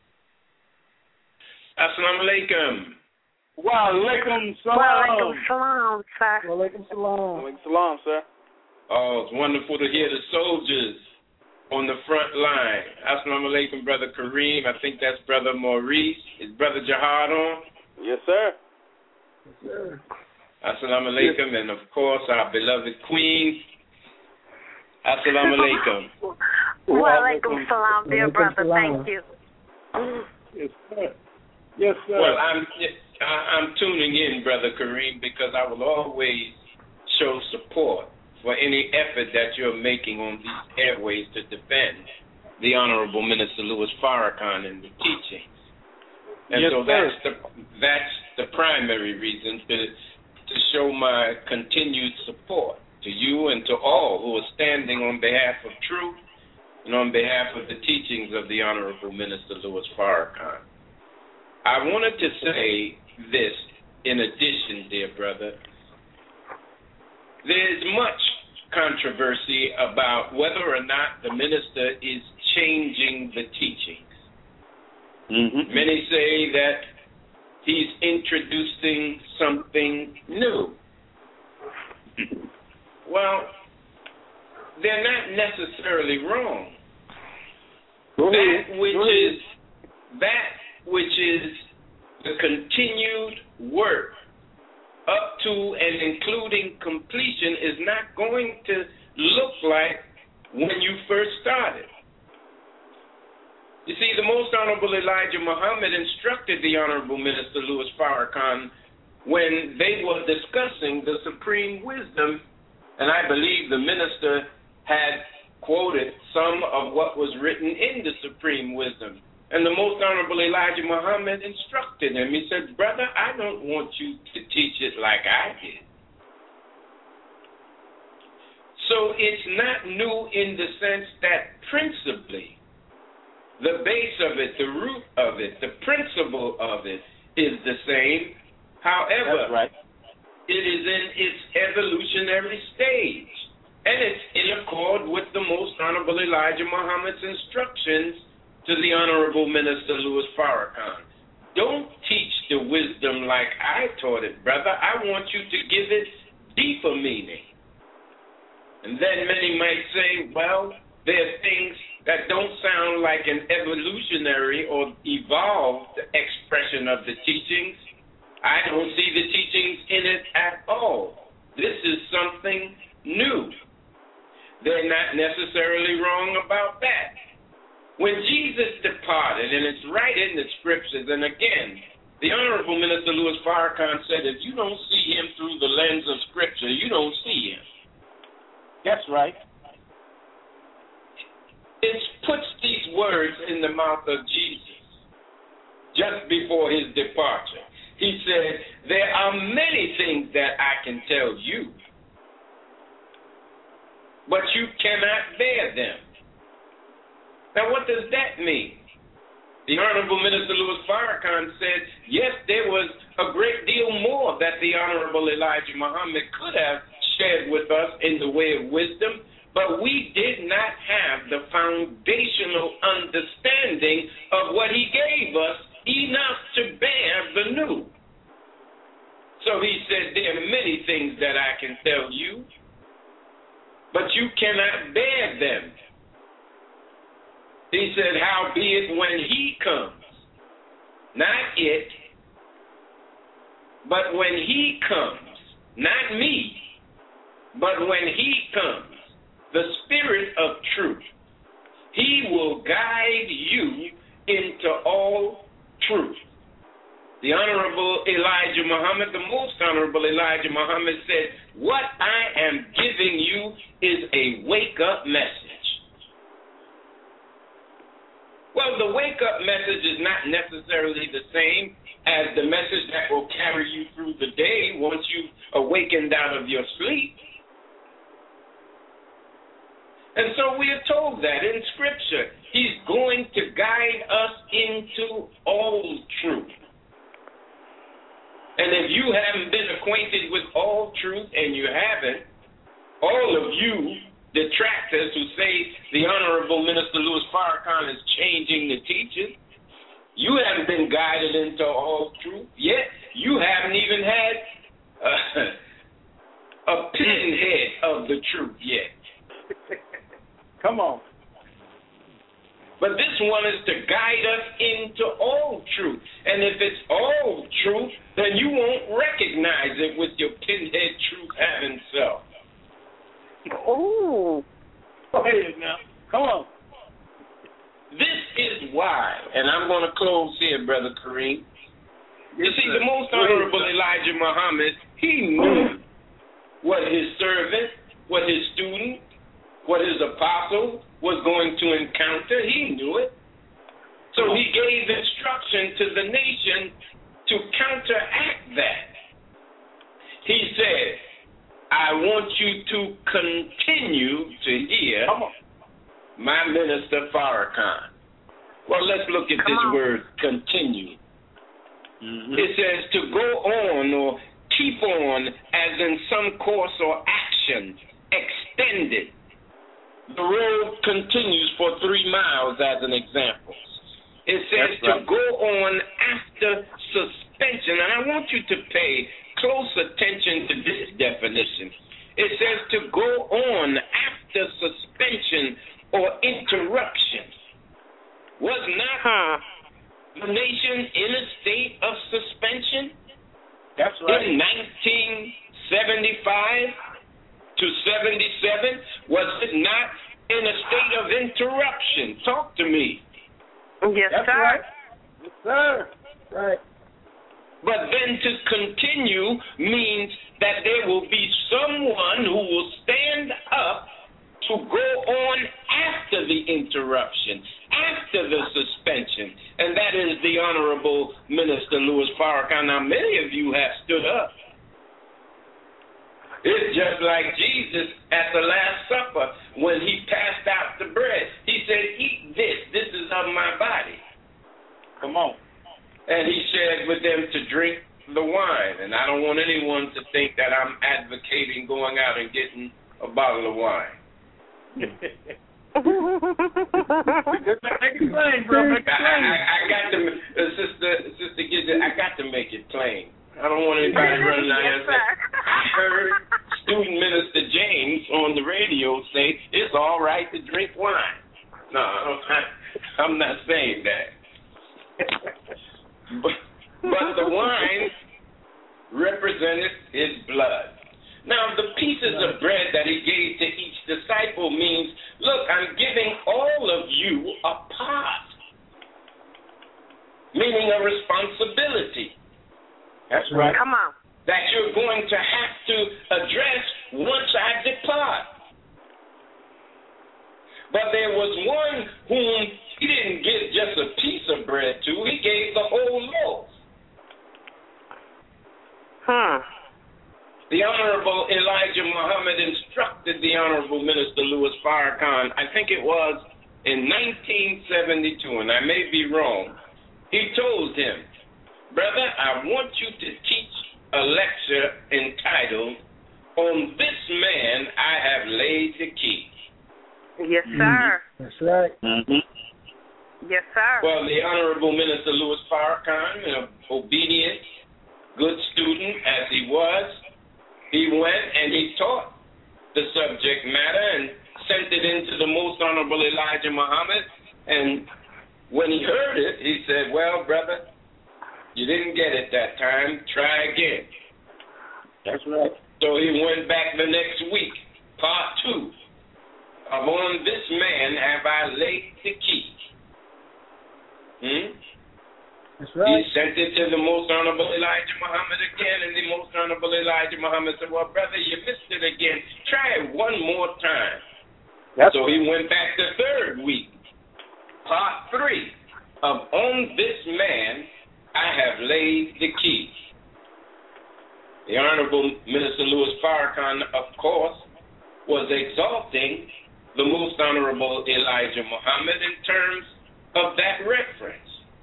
Assalamu alaikum. Wa alaikum salam. Wa alaikum salam, sir. Wa alaikum salam. Wa alaikum salam, sir. Oh, it's wonderful to hear the soldiers on the front line. Assalamu alaikum, Brother Kareem. I think that's Brother Maurice. Is Brother Jihad on? Yes, sir. Yes, sir. Assalamu alaikum, and of course our beloved Queen. Assalamu alaikum. Wa alaikum salam, dear brother. Thank you. Yes, sir. Yes, sir. Well, I'm tuning in, Brother Kareem, because I will always show support for any effort that you're making on these airways to defend the Honorable Minister Louis Farrakhan and the teachings. And yes, so sir. that's the primary reason to show my continued support to you and to all who are standing on behalf of truth and on behalf of the teachings of the Honorable Minister Louis Farrakhan. I wanted to say this in addition, dear brother. There's much controversy about whether or not the minister is changing the teachings. Mm-hmm. Many say that he's introducing something new. Well, they're not necessarily wrong. That which is the continued work up to and including completion is not going to look like when you first started. You see, the Most Honorable Elijah Muhammad instructed the Honorable Minister Louis Farrakhan when they were discussing the supreme wisdom, and I believe the minister had quoted some of what was written in the supreme wisdom. And the Most Honorable Elijah Muhammad instructed him. He said, brother, I don't want you to teach it like I did. So it's not new in the sense that principally, the base of it, the root of it, the principle of it is the same. However, that's right. It is in its evolutionary stage. And it's in accord with the Most Honorable Elijah Muhammad's instructions to the Honorable Minister Louis Farrakhan. Don't teach the wisdom like I taught it, brother. I want you to give it deeper meaning. And then many might say, well, there are things that don't sound like an evolutionary or evolved expression of the teachings. I don't see the teachings in it at all. This is something new. They're not necessarily wrong about that. When Jesus departed, and it's right in the scriptures, and again, the Honorable Minister Louis Farrakhan said, if you don't see him through the lens of scripture, you don't see him. That's right. It puts these words in the mouth of Jesus just before his departure. He said, there are many things that I can tell you, but you cannot bear them. Now, what does that mean? The Honorable Minister Louis Farrakhan said, yes, there was a great deal more that the Honorable Elijah Muhammad could have shared with us in the way of wisdom, but we did not have the foundational understanding of what he gave us enough to bear the new. So he said, there are many things that I can tell you, but you cannot bear them. He said, howbeit when he comes, not it, but when he comes, not me, but when he comes, the Spirit of truth, he will guide you into all truth. The Honorable Elijah Muhammad, the Most Honorable Elijah Muhammad said, what I am giving you is a wake-up message. Well, the wake-up message is not necessarily the same as the message that will carry you through the day once you've awakened out of your sleep. And so we are told that in Scripture. He's going to guide us into all truth. And if you haven't been acquainted with all truth, and you haven't, all of you detractors who say the Honorable Minister Louis Farrakhan is changing the teaching, you haven't been guided into all truth yet. You haven't even had a pinhead of the truth yet. Come on. But this one is to guide us into all truth. And if it's all truth, then you won't recognize it with your pinhead truth-having self. Oh, go ahead now. Come on. This is why, and I'm going to close here, Brother Kareem. You see, the most honorable Elijah Muhammad, he knew what his servant, what his student, what his apostle was going to encounter. He knew it. So he gave instruction to the nation to counteract that. He said, I want you to continue to hear my minister Farrakhan. Well, let's look at this word, continue. It says to go on or keep on as in some course or action, extended. The road continues for 3 miles as an example. It says to go on after suspension. And I want you to pay close attention to this definition. It says to go on after suspension or interruption. Was not the nation in a state of suspension? That's right. In 1975 to 77, was it not in a state of interruption? Talk to me. Yes, That's sir. right. Yes, sir. Right. But then to continue means that there will be someone who will stand up to go on after the interruption, after the suspension, and that is the Honorable Minister Louis Farrakhan. Now, many of you have stood up. It's just like Jesus at the Last Supper when he passed out the bread. He said, eat this. This is of my body. Come on. And he shared with them to drink the wine. And I don't want anyone to think that I'm advocating going out and getting a bottle of wine. Make it plain, bro. Make it plain. I got to, Sister Gidget, I got to make it plain. I don't want anybody running out and say, I heard Student Minister James on the radio say it's all right to drink wine. No, I'm not saying that. But the wine represented his blood. Now, the pieces of bread that he gave to each disciple means, look, I'm giving all of you a part, meaning a responsibility. That's right. Come on. That you're going to have to address once I depart. But there was one whom he didn't give just a piece of bread to, he gave the whole loaf. The Honorable Elijah Muhammad instructed the Honorable Minister Louis Farrakhan, I think it was in 1972, and I may be wrong. He told him, brother, I want you to teach a lecture entitled, On This Man I Have Laid the Key. Yes, sir. That's right. Yes, sir. Well, the Honorable Minister Louis Farrakhan, an obedient, good student as he was, he went and he taught the subject matter and sent it into the Most Honorable Elijah Muhammad. And when he heard it, he said, well, brother, you didn't get it that time. Try again. That's right. So he went back the next week, part 2. On this man have I laid the key. That's right. He sent it to the Most Honorable Elijah Muhammad again, and the Most Honorable Elijah Muhammad said, well, brother, you missed it again. Try it one more time. So he went back the 3rd week, part 3 of On This Man I Have Laid the Key. The Honorable Minister Louis Farrakhan, of course, was exalting the Most Honorable Elijah Muhammad in terms of that reference.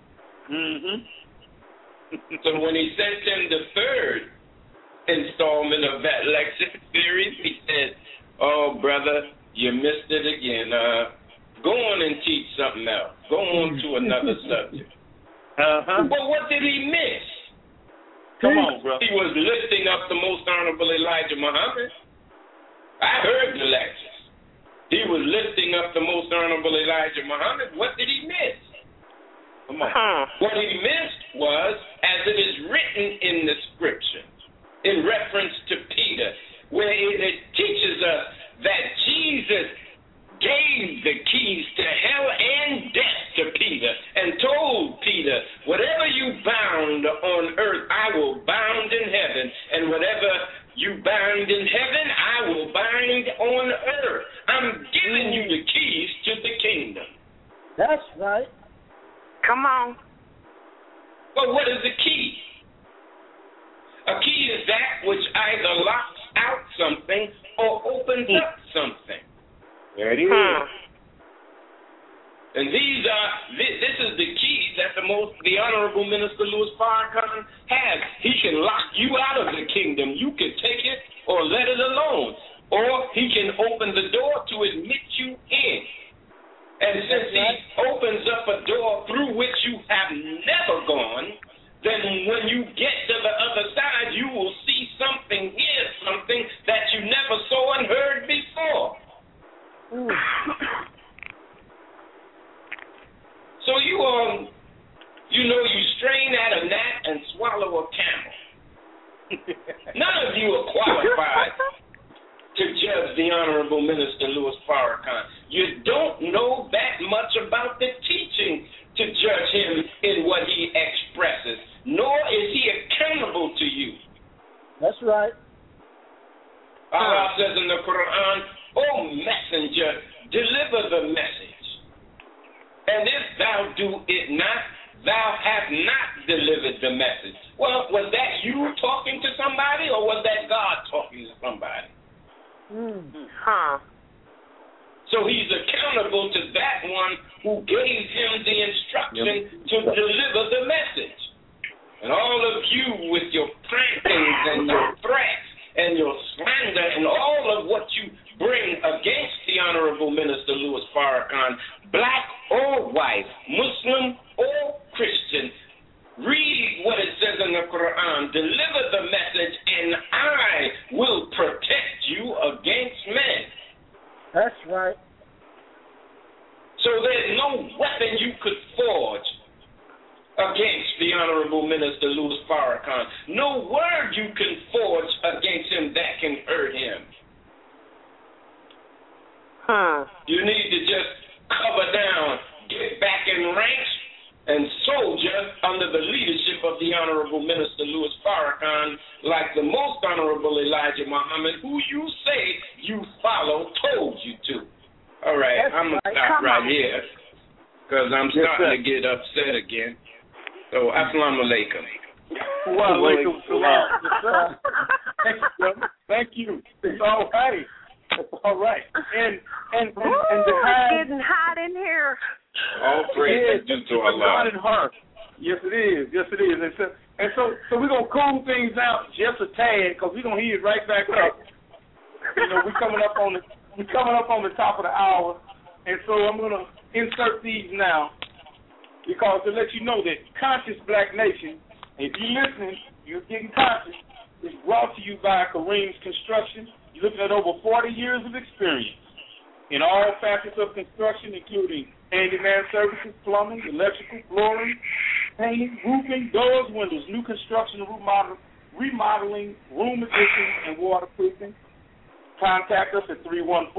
So when he sent him the 3rd installment of that lecture series, he said, oh, brother, you missed it again. Go on and teach something else. Go on to another subject. But what did he miss? Come on, bro. He was lifting up the Most Honorable Elijah Muhammad. I heard the lectures. He was lifting up the Most Honorable Elijah Muhammad. What did he miss? Come on. What he missed was, as it is written in the scripture, in reference to Peter, where it teaches us that Jesus gave the keys to hell and death to Peter and told Peter, whatever you bound on earth heaven. And whatever you bind in heaven, I will bind on earth. I'm giving you the keys to the kingdom. That's right. Come on. But what is a key? A key is that which either locks out something or opens up something. There it is. And this is the key that the Honorable Minister Louis Farrakhan has. He can lock you out of the kingdom. You can take it or let it alone. Or he can open the door to admit you in. And since he opens up a door through which you have never gone, then when you get to the other side, you will see something, hear something that you never saw and heard before. So you strain at a gnat and swallow a camel. None of you are qualified to judge the Honorable Minister Louis Farrakhan. You don't know that much about the teaching to judge him in what he expresses, nor is he accountable to you. That's right. Allah says in the Quran, "O messenger, deliver the message. And if thou do it not, thou hast not delivered the message." Well, was that you talking to somebody, or was that God talking to somebody? So he's accountable to that one who gave him the instruction to deliver the message. And all of you with your prankings and your threats and your slander and all of what you bring against the Honorable Minister Louis Farrakhan, black or white, Muslim or Christian, read what it says in the Quran, deliver the message, and I will protect you against men. That's right. So there's no weapon you could forge against the Honorable Minister Louis Farrakhan. No word you can forge against him that can hurt him. You need to just cover down, get back in ranks, and soldier under the leadership of the Honorable Minister Louis Farrakhan, like the Most Honorable Elijah Muhammad, who you say you follow, told you to. All right, I'm going to stop right here because I'm starting to get upset again. So, assalamu alaikum. Wa alaikum salam. Thank you. It's all right. It's all right. And it's getting hot in here. All praise is due to Allah. And heart. Yes, it is. Yes, it is. And so we're gonna cool things out just a tad because we're gonna heat it right back up. You know, we're coming up on the top of the hour, and so I'm gonna insert these now because to let you know that Conscious Black Nation, if you're listening, you're getting conscious. It's brought to you by Kareem's Construction. You're looking at over 40 years of experience in all facets of construction, including handyman services, plumbing, electrical, flooring, painting, roofing, doors, windows, new construction, remodeling, room additions, and waterproofing. Contact us at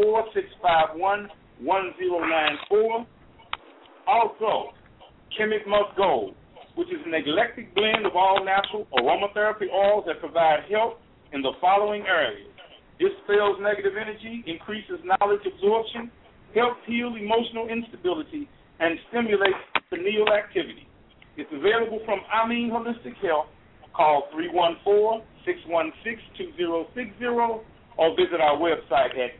314-651-1094. Also, Chemic Must Gold, which is an eclectic blend of all natural aromatherapy oils that provide help in the following areas. Dispels negative energy, increases knowledge absorption, helps heal emotional instability, and stimulates pineal activity. It's available from Amin Holistic Health. Call 314-616-2060 or visit our website at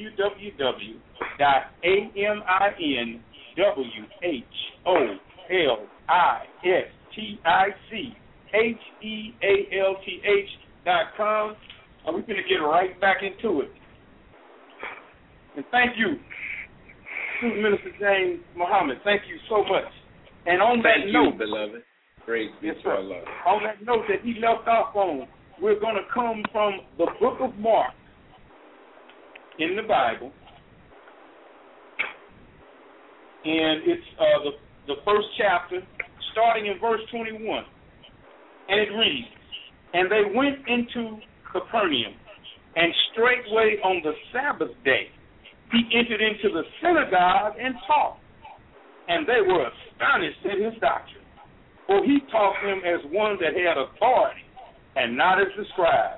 www.AMINWHOLISTICHEALTH.com. We're going to get right back into it. And thank you, Student Minister James Muhammad. Thank you so much. And on that note, beloved. Praise be to Allah. On that note that he left off on, we're going to come from the book of Mark in the Bible. And it's the first chapter, starting in verse 21. And it reads, "And they went into Capernaum, and straightway on the Sabbath day he entered into the synagogue and taught. And they were astonished at his doctrine, for he taught them as one that had authority, and not as the scribes.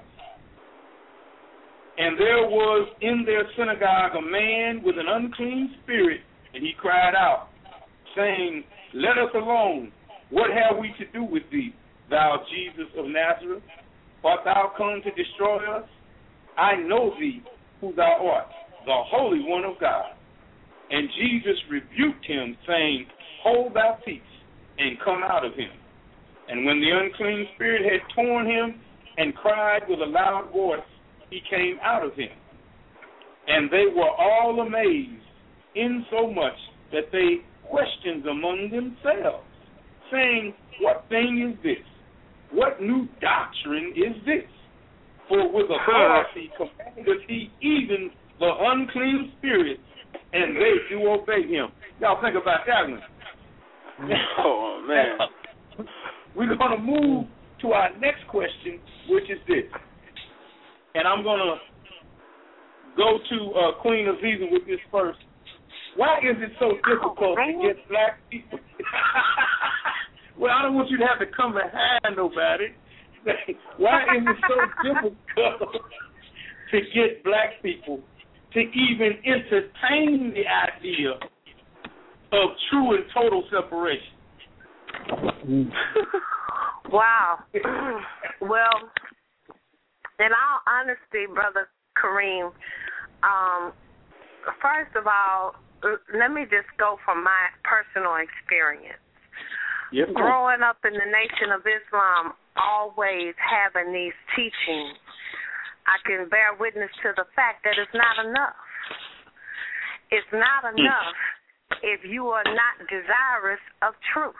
And there was in their synagogue a man with an unclean spirit, and he cried out, saying, Let us alone. What have we to do with thee, thou Jesus of Nazareth? Art thou come to destroy us? I know thee, who thou art, the Holy One of God. And Jesus rebuked him, saying, Hold thy peace, and come out of him. And when the unclean spirit had torn him and cried with a loud voice, he came out of him. And they were all amazed, insomuch that they questioned among themselves, saying, What thing is this? What new doctrine is this? For with authority commandeth he even the unclean spirits, and they do obey him. Y'all think about that one. Oh, man. We're going to move to our next question, which is this. And I'm going to go to Queen Aziza with this first. Why is it so difficult to get black people? Well, I don't want you to have to come behind nobody. Why is it so difficult to get black people to even entertain the idea of true and total separation? Wow. Well, in all honesty, Brother Kareem, first of all, let me just go from my personal experience. Yes, growing up in the Nation of Islam, always having these teachings, I can bear witness to the fact that it's not enough. It's not enough if you are not desirous of truth.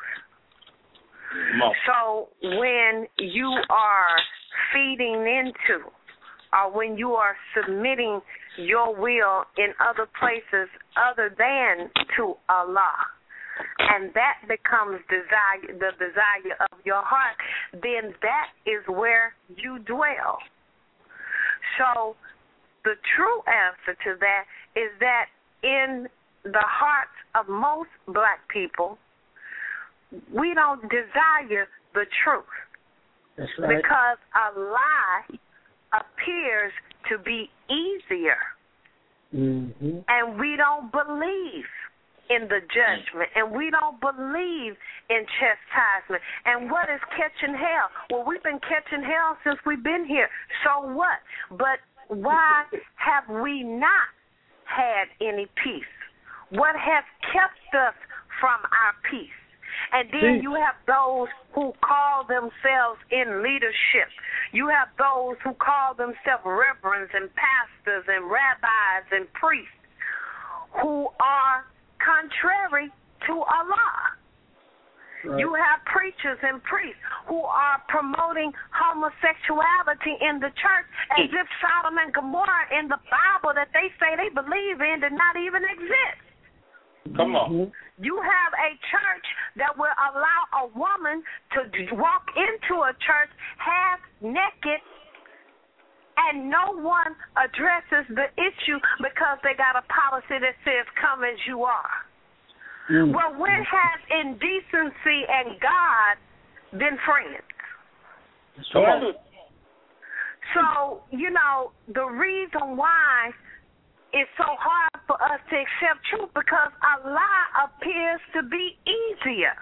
So when you are feeding into or when you are submitting your will in other places other than to Allah, and that becomes the desire of your heart, then that is where you dwell. So the true answer to that is that in the hearts of most black people, we don't desire the truth. That's right. Because a lie appears to be easier. Mm-hmm. And we don't believe in the judgment, and we don't believe in chastisement. And what is catching hell? Well, we've been catching hell since we've been here. So what? But why have we not had any peace? What has kept us from our peace? And then you have those who call themselves in leadership. You have those who call themselves reverends and pastors and rabbis and priests who are contrary to Allah. Right. You have preachers and priests who are promoting homosexuality in the church as if Sodom and Gomorrah in the Bible that they say they believe in did not even exist. Come on. You have a church that will allow a woman to walk into a church half naked and no one addresses the issue because they got a policy that says come as you are. Well, when has indecency and God been friends? So, you know, the reason why it's so hard for us to accept truth because Allah appears to be easier.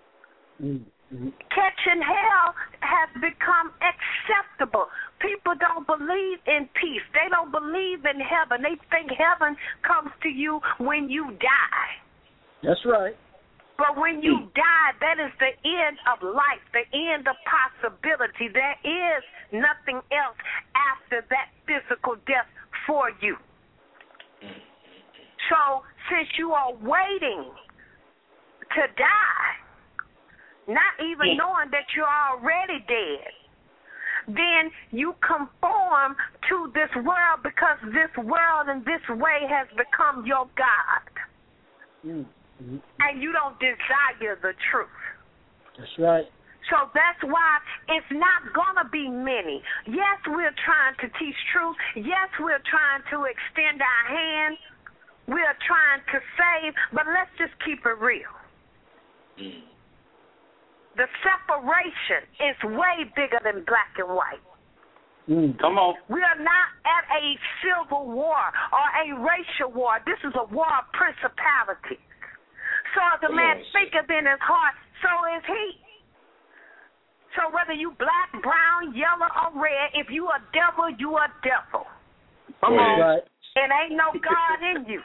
Catching hell has become acceptable. People don't believe in peace. They don't believe in heaven. They think heaven comes to you when you die. That's right. But when you die, that is the end of life, the end of possibility. There is nothing else after that physical death for you. So since you are waiting to die, not even knowing that you're already dead, then you conform to this world because this world and this way has become your God. And you don't desire the truth. That's right. So that's why it's not going to be many. Yes, we're trying to teach truth. Yes, we're trying to extend our hand. We're trying to save, but let's just keep it real. The separation is way bigger than black and white. Come on. We are not at a civil war or a racial war. This is a war of principalities. So if the man thinketh in his heart, so is he. So whether you black, brown, yellow, or red, if you a devil, you a devil. Come on. Right. And ain't no God in you.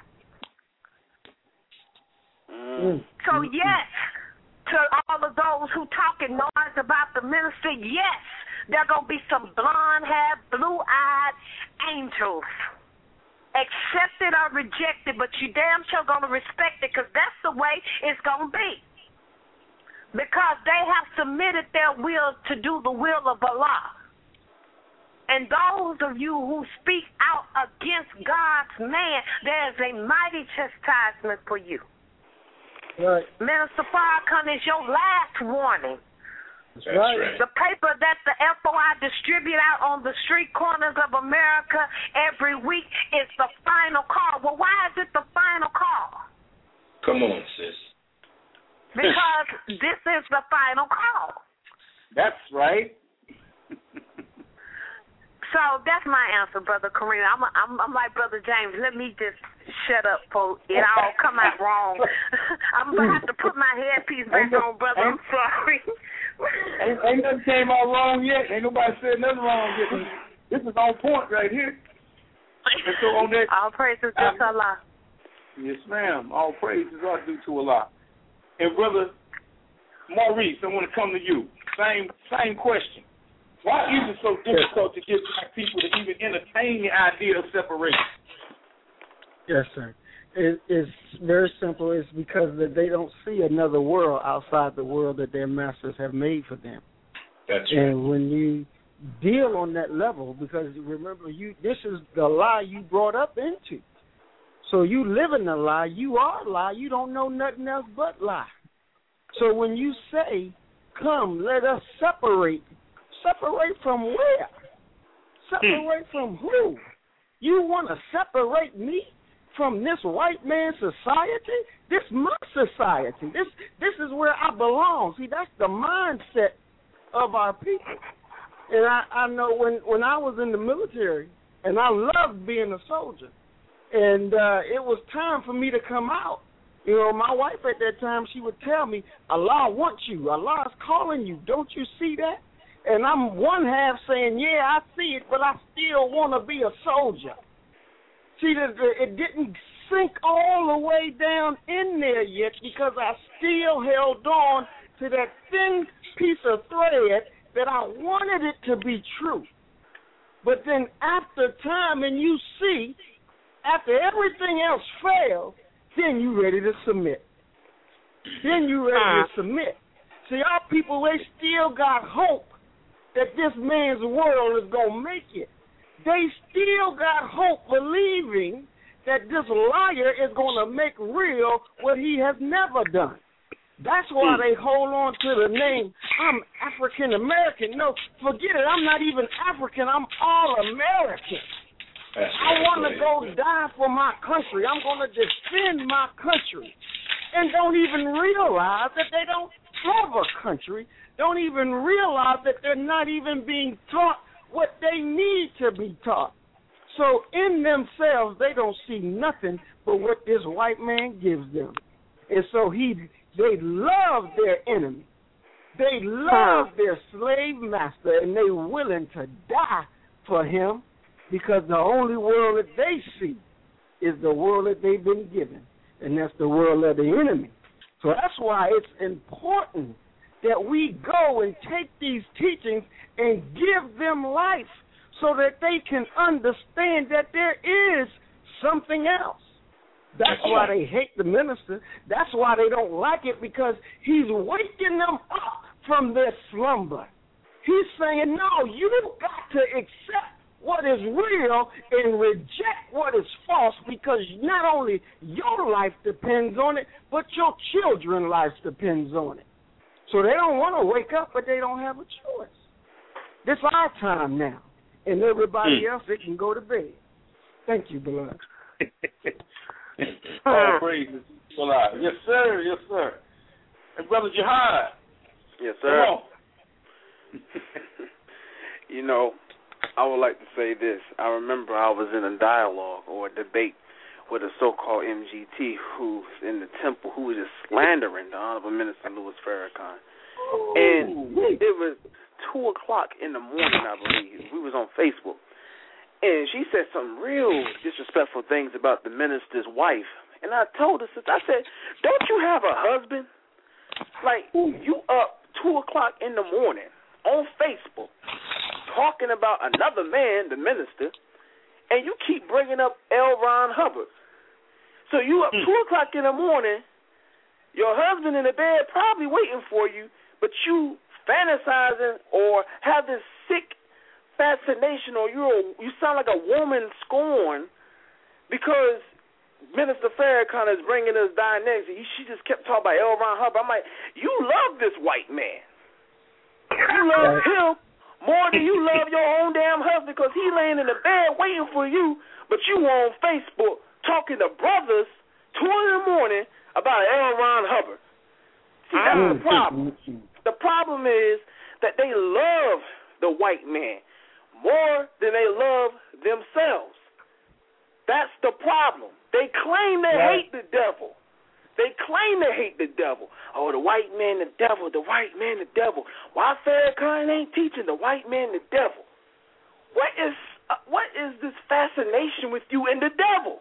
So yes, to all of those who talking noise about the ministry, yes, there going to be some blonde-haired, blue-eyed angels. Accepted or rejected, but you damn sure going to respect it because that's the way it's going to be. Because they have submitted their will to do the will of Allah. And those of you who speak out against God's man, there's a mighty chastisement for you. Right. Minister Farrakhan is your last warning. That's right. The paper that the FOI distribute out on the street corners of America every week is the final call. Well, why is it the final call? Come on, sis. Because this is the final call. That's right. So that's my answer, Brother Kareem. I'm like Brother James. Let me just shut up, for it all come out wrong. I'm going to have to put my headpiece back on, brother. I'm sorry. Ain't nothing came out wrong yet. Ain't nobody said nothing wrong yet. This is on point right here. And so on that, all praises to Allah. Yes, ma'am. All praises are due to Allah. And Brother Maurice, I want to come to you. Same question. Why is it so difficult to get black people to even entertain the idea of separation? Yes, sir. It's very simple. It's because they don't see another world outside the world that their masters have made for them. That's right. And when you deal on that level, because remember, this is the lie you brought up into. So you live in the lie. You are a lie. You don't know nothing else but lie. So when you say, come, let us separate from where? Separate from who? You want to separate me from this white man's society? This is my society. This is where I belong. See, that's the mindset of our people. And I know when I was in the military, and I loved being a soldier, and it was time for me to come out. You know, my wife at that time, she would tell me, Allah wants you. Allah is calling you. Don't you see that? And I'm one half saying, yeah, I see it, but I still want to be a soldier. See, it didn't sink all the way down in there yet because I still held on to that thin piece of thread that I wanted it to be true. But then after time, and you see, after everything else fails, then you ready to submit. Then you ready to submit. See, our people, they still got hope that this man's world is going to make it. They still got hope believing that this liar is going to make real what he has never done. That's why they hold on to the name, I'm African American. No, forget it. I'm not even African. I'm all American. I want to go die for my country. I'm going to defend my country. And don't even realize that they don't have a country. Don't even realize that they're not even being taught what they need to be taught. So in themselves, they don't see nothing but what this white man gives them. And so they love their enemy. They love their slave master, and they're willing to die for him because the only world that they see is the world that they've been given, and that's the world of the enemy. So that's why it's important that we go and take these teachings and give them life so that they can understand that there is something else. That's why they hate the minister. That's why they don't like it, because he's waking them up from their slumber. He's saying, no, you've got to accept what is real and reject what is false, because not only your life depends on it, but your children's life depends on it. So they don't want to wake up, but they don't have a choice. This is our time now, and everybody else, they can go to bed. Thank you, beloved. All praises. Yes, sir. Yes, sir. And Brother Jihad, Yes, sir. Come on. You know, I would like to say this. I remember I was in a dialogue or a debate with a so-called MGT who's in the temple who was just slandering the Honorable Minister Louis Farrakhan. And it was 2 o'clock in the morning, I believe. We was on Facebook. And she said some real disrespectful things about the minister's wife. And I told her, I said, don't you have a husband? Like, you up 2 o'clock in the morning on Facebook talking about another man, the minister, and you keep bringing up L. Ron Hubbard. So you up 2 o'clock in the morning, your husband in the bed probably waiting for you, but you fantasizing or have this sick fascination, or you sound like a woman scorned because Minister Farrakhan is bringing us dynamics. She just kept talking about L. Ron Hubbard. I'm like, you love this white man. You love him more than you love your own damn husband because he laying in the bed waiting for you, but you on Facebook talking to brothers 2 in the morning about L. Ron Hubbard. See, that's the problem. The problem is that they love the white man more than they love themselves. That's the problem. They claim they hate the devil. They claim they hate the devil. Oh, the white man, the devil, the white man, the devil. Why Farrakhan ain't teaching the white man, the devil? What is this fascination with you and the devil?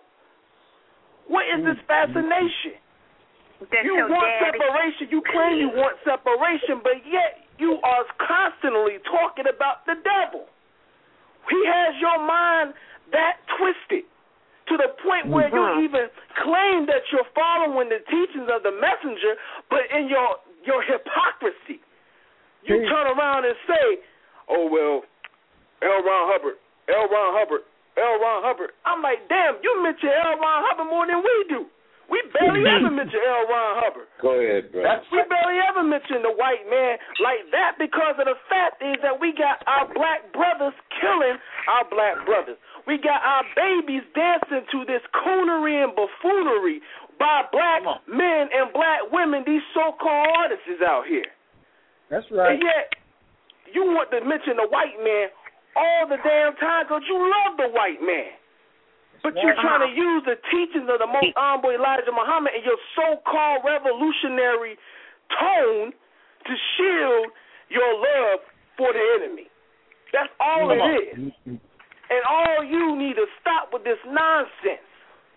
What is this fascination? You want separation. You claim you want separation, but yet you are constantly talking about the devil. He has your mind that twisted to the point where you even claim that you're following the teachings of the messenger, but in your hypocrisy, you turn around and say, oh, well, L. Ron Hubbard, L. Ron Hubbard, L. Ron Hubbard. I'm like, damn, you mention L. Ron Hubbard more than we do. We barely ever mention L. Ron Hubbard. Go ahead, bro. We barely ever mention the white man like that because of the fact is that we got our black brothers killing our black brothers. We got our babies dancing to this coonery and buffoonery by black men and black women, these so-called artists out here. That's right. And yet, you want to mention the white man all the damn time because you love the white man. But you're trying to use the teachings of the Most Honorable Elijah Muhammad and your so-called revolutionary tone to shield your love for the enemy. That's all it is. And all you need to stop with this nonsense.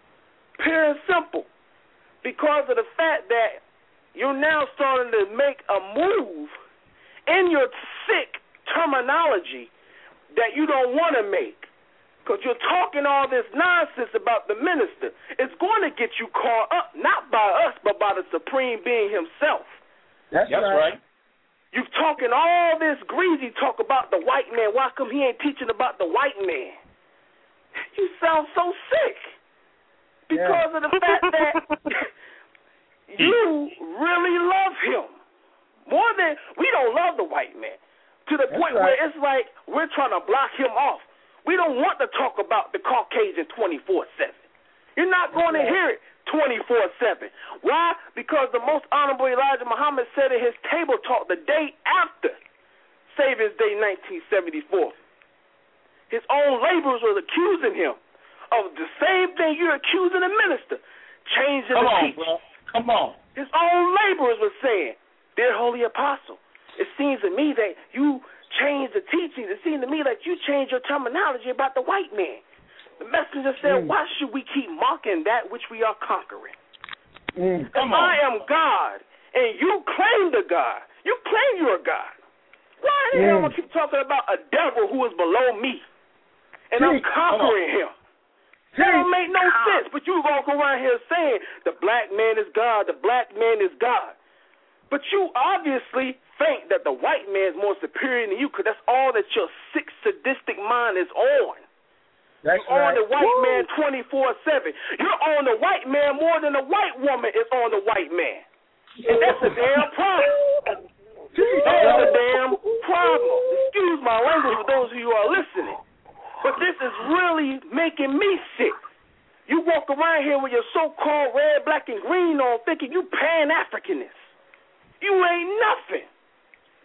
Pure and simple. Because of the fact that you're now starting to make a move in your sick terminology that you don't want to make. Because you're talking all this nonsense about the minister. It's going to get you caught up, not by us, but by the Supreme Being himself. That's right. You're talking all this greasy talk about the white man. Why come he ain't teaching about the white man? You sound so sick. Because of the fact that you really love him. More than, we don't love the white man. To the point where it's like we're trying to block him off. We don't want to talk about the Caucasian 24/7. You're not going to hear it 24/7. Why? Because the Most Honorable Elijah Muhammad said in his table talk the day after Savior's Day 1974, his own laborers was accusing him of the same thing you're accusing the minister, changing the teaching. Come on. His own laborers were saying, dear Holy Apostle, it seems to me that you change the teachings. It seems to me like you change your terminology about the white man. The messenger said, why should we keep mocking that which we are conquering? If I am God, and you claim the God, you claim you're a God, why the hell am I keep talking about a devil who is below me, and I'm conquering him? That don't make no sense, but you walk around here saying the black man is God, the black man is God. But you obviously think that the white man is more superior than you because that's all that your sick, sadistic mind is on. That's You're on the white man 24/7. You're on the white man more than the white woman is on the white man. And that's a damn problem. That's a damn problem. Excuse my language for those of you who are listening. But this is really making me sick. You walk around here with your so-called red, black, and green on thinking you Pan-Africanist. You ain't nothing.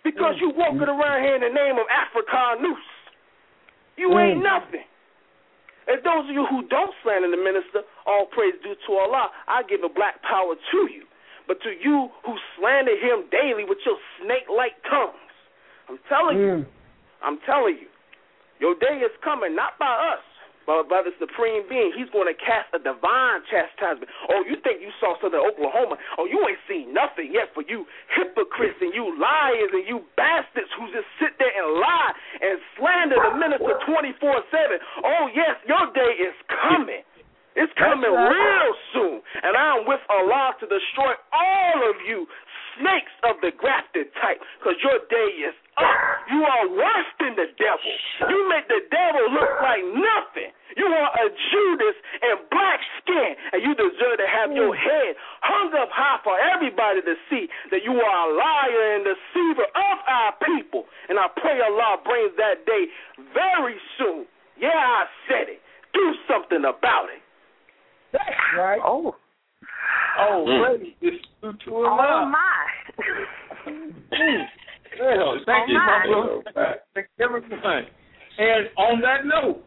Because you walking around here in the name of Africanus. You ain't nothing. And those of you who don't slander the minister, all praise due to Allah, I give a black power to you. But to you who slander him daily with your snake-like tongues, I'm telling you, your day is coming, not by us, but by the Supreme Being. He's going to cast a divine chastisement. Oh, you think you saw something in Oklahoma? Oh, you ain't seen nothing yet for you hypocrites and you liars and you bastards who just sit there and lie and slander the minister 24/7. Oh, yes, your day is coming. It's coming real soon. And I'm with Allah to destroy all of you snakes of the grafted type, because your day is up. You are worse than the devil. You make the devil look like nothing. You are a Judas in black skin, and you deserve to have your head hung up high for everybody to see that you are a liar and deceiver of our people. And I pray Allah brings that day very soon. Yeah, I said it. Do something about it. That's right. Oh, really? It's to Oh, my. Well, thank you, my brother. Thank everyone. And on that note,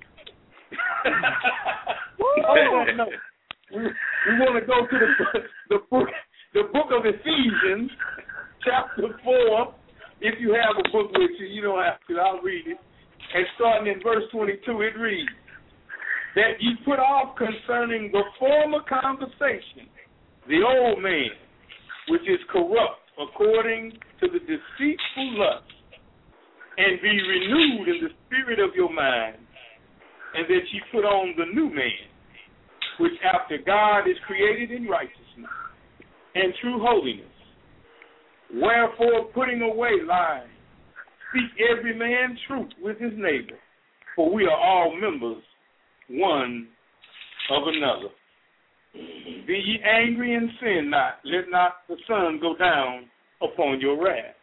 we want to go to the book of Ephesians, chapter 4. If you have a book with you, you don't have to. I'll read it. And starting in verse 22, it reads, that ye put off concerning the former conversation the old man, which is corrupt according to the deceitful lust, and be renewed in the spirit of your mind, and that ye put on the new man, which after God is created in righteousness and true holiness. Wherefore, putting away lying, speak every man truth with his neighbor, for we are all members one of another. Be ye angry and sin not. Let not the sun go down upon your wrath.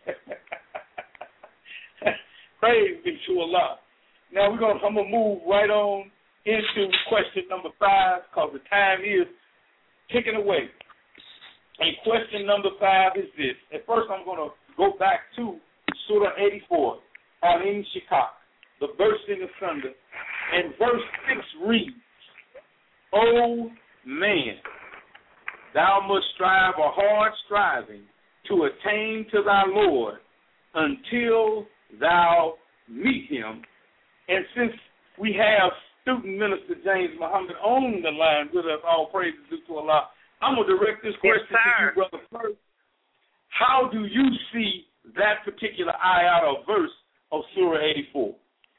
Praise be to Allah. Now I'm gonna move right on into question number 5, because the time is ticking away. And question number 5 is this. At first I'm gonna go back to Surah 84, Al-In Shikak, the bursting asunder. And verse 6 reads, O man, thou must strive a hard striving to attain to thy Lord until thou meet him. And since we have student minister James Muhammad on the line with us, all praises due to Allah, I'm going to direct this question to you, brother, first. How do you see that particular ayat or verse of Surah 84?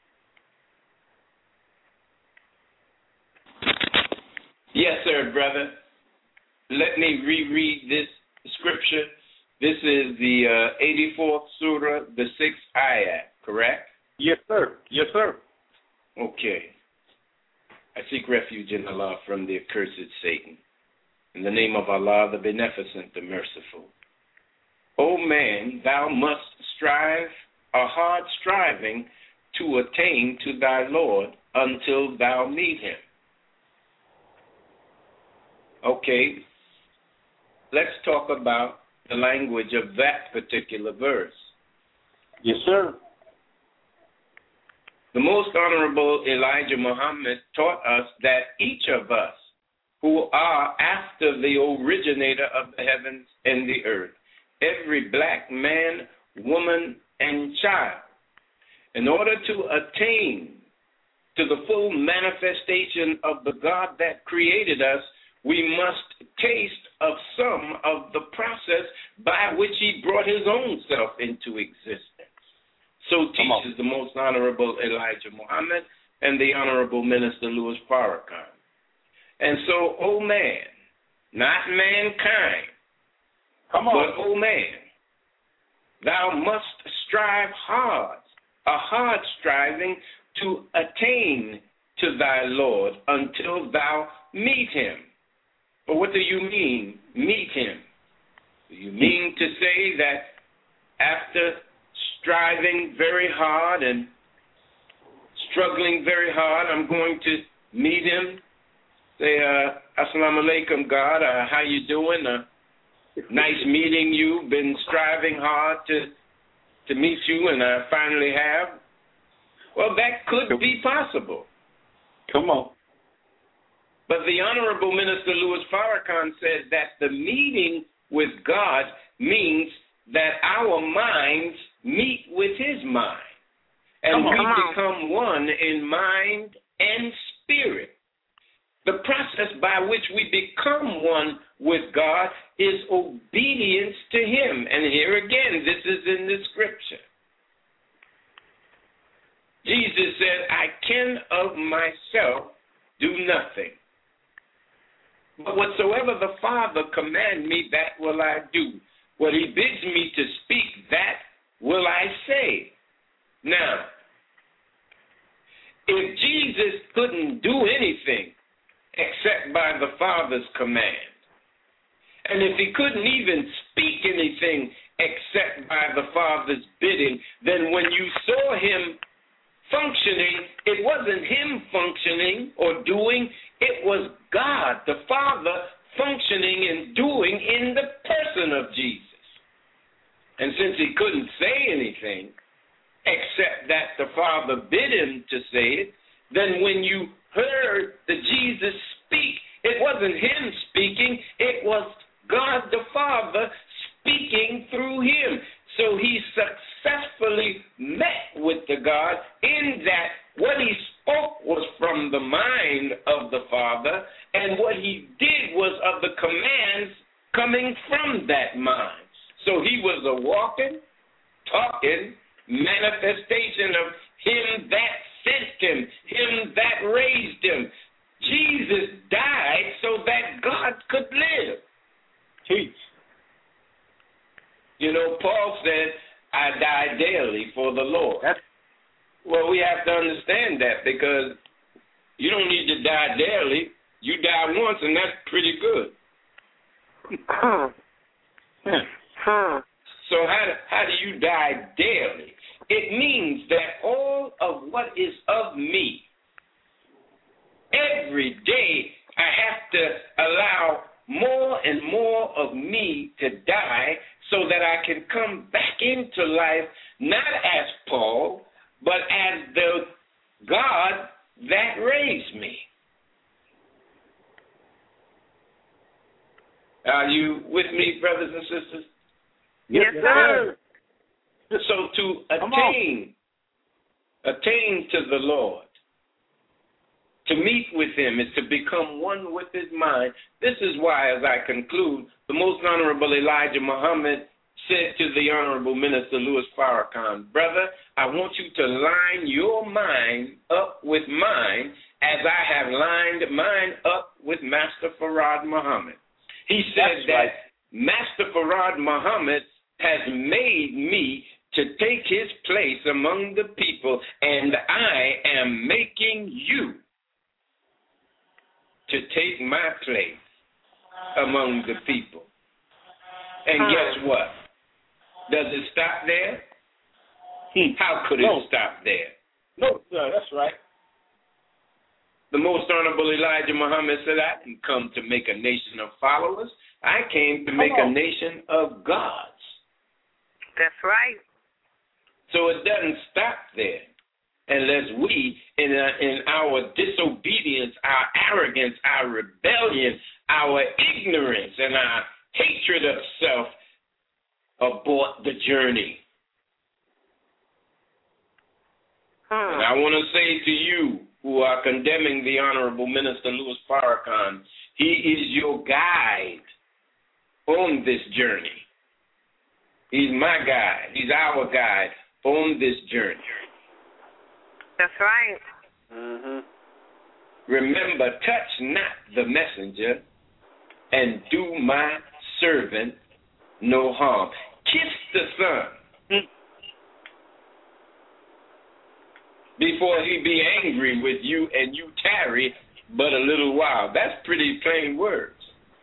Yes, sir, brother. Let me reread this scripture. This is the 84th surah, the 6th ayat, correct? Yes, sir. Yes, sir. Okay. I seek refuge in Allah from the accursed Satan. In the name of Allah, the Beneficent, the Merciful. O man, thou must strive a hard striving to attain to thy Lord until thou meet him. Okay, let's talk about the language of that particular verse. Yes, sir. The Most Honorable Elijah Muhammad taught us that each of us who are after the originator of the heavens and the earth, every black man, woman, and child, in order to attain to the full manifestation of the God that created us, we must taste of some of the process by which he brought his own self into existence. So teaches the Most Honorable Elijah Muhammad and the Honorable Minister Louis Farrakhan. And so, O man, not mankind, but O man, thou must strive hard, a hard striving to attain to thy Lord until thou meet him. But what do you mean, meet him? Do you mean to say that after striving very hard and struggling very hard, I'm going to meet him? Say, Assalamu alaikum, God, how you doing? Nice meeting you. Been striving hard to to meet you, and I finally have, well, that could be possible. Come on. But the Honorable Minister Louis Farrakhan said that the meeting with God means that our minds meet with his mind. And we become one in mind and spirit. The process by which we become one with God is obedience to him. And here again, this is in the scripture. Jesus said, I can of myself do nothing. But whatsoever the Father command me, that will I do. What he bids me to speak, that will I say. Now, if Jesus couldn't do anything except by the Father's command, and if he couldn't even speak anything except by the Father's bidding, then when you saw him functioning, it wasn't him functioning or doing, it was God, the Father, functioning and doing in the person of Jesus. And since he couldn't say anything except that the Father bid him to say it, then when you heard the Jesus speak, it wasn't him speaking, it was God the Father speaking through him. So he successfully met with the God in that what he spoke was from the mind of the Father, and what he did was of the commands coming from that mind. So he was a walking, talking manifestation of him that sent him, him that raised him. Jesus died so that God could live. Teach. You know, Paul said, I die daily for the Lord. Well, we have to understand that, because you don't need to die daily. You die once, and that's pretty good. So how do you die daily? It means that all of what is of me, every day I have to allow more and more of me to die so that I can come back into life, not as Paul, but as the God that raised me. Are you with me, brothers and sisters? Yes, sir. So to attain to the Lord, to meet with him, is to become one with his mind. This is why, as I conclude, the Most Honorable Elijah Muhammad said to the Honorable Minister Louis Farrakhan, brother, I want you to line your mind up with mine as I have lined mine up with Master Farad Muhammad. He said Master Farad Muhammad has made me to take his place among the people, and I am making you to take my place among the people. And guess what? Does it stop there? How could it stop there? No, sir, that's right. The Most Honorable Elijah Muhammad said, I didn't come to make a nation of followers. I came to make a nation of gods. That's right. So it doesn't stop there unless we, in our disobedience, our arrogance, our rebellion, our ignorance, and our hatred of self, abort the journey. And I want to say to you who are condemning the Honorable Minister Louis Farrakhan, he is your guide on this journey. He's my guide. He's our guide on this journey. That's right. Remember, touch not the messenger and do my servant no harm. Kiss the Son before he be angry with you and you tarry but a little while. That's pretty plain words.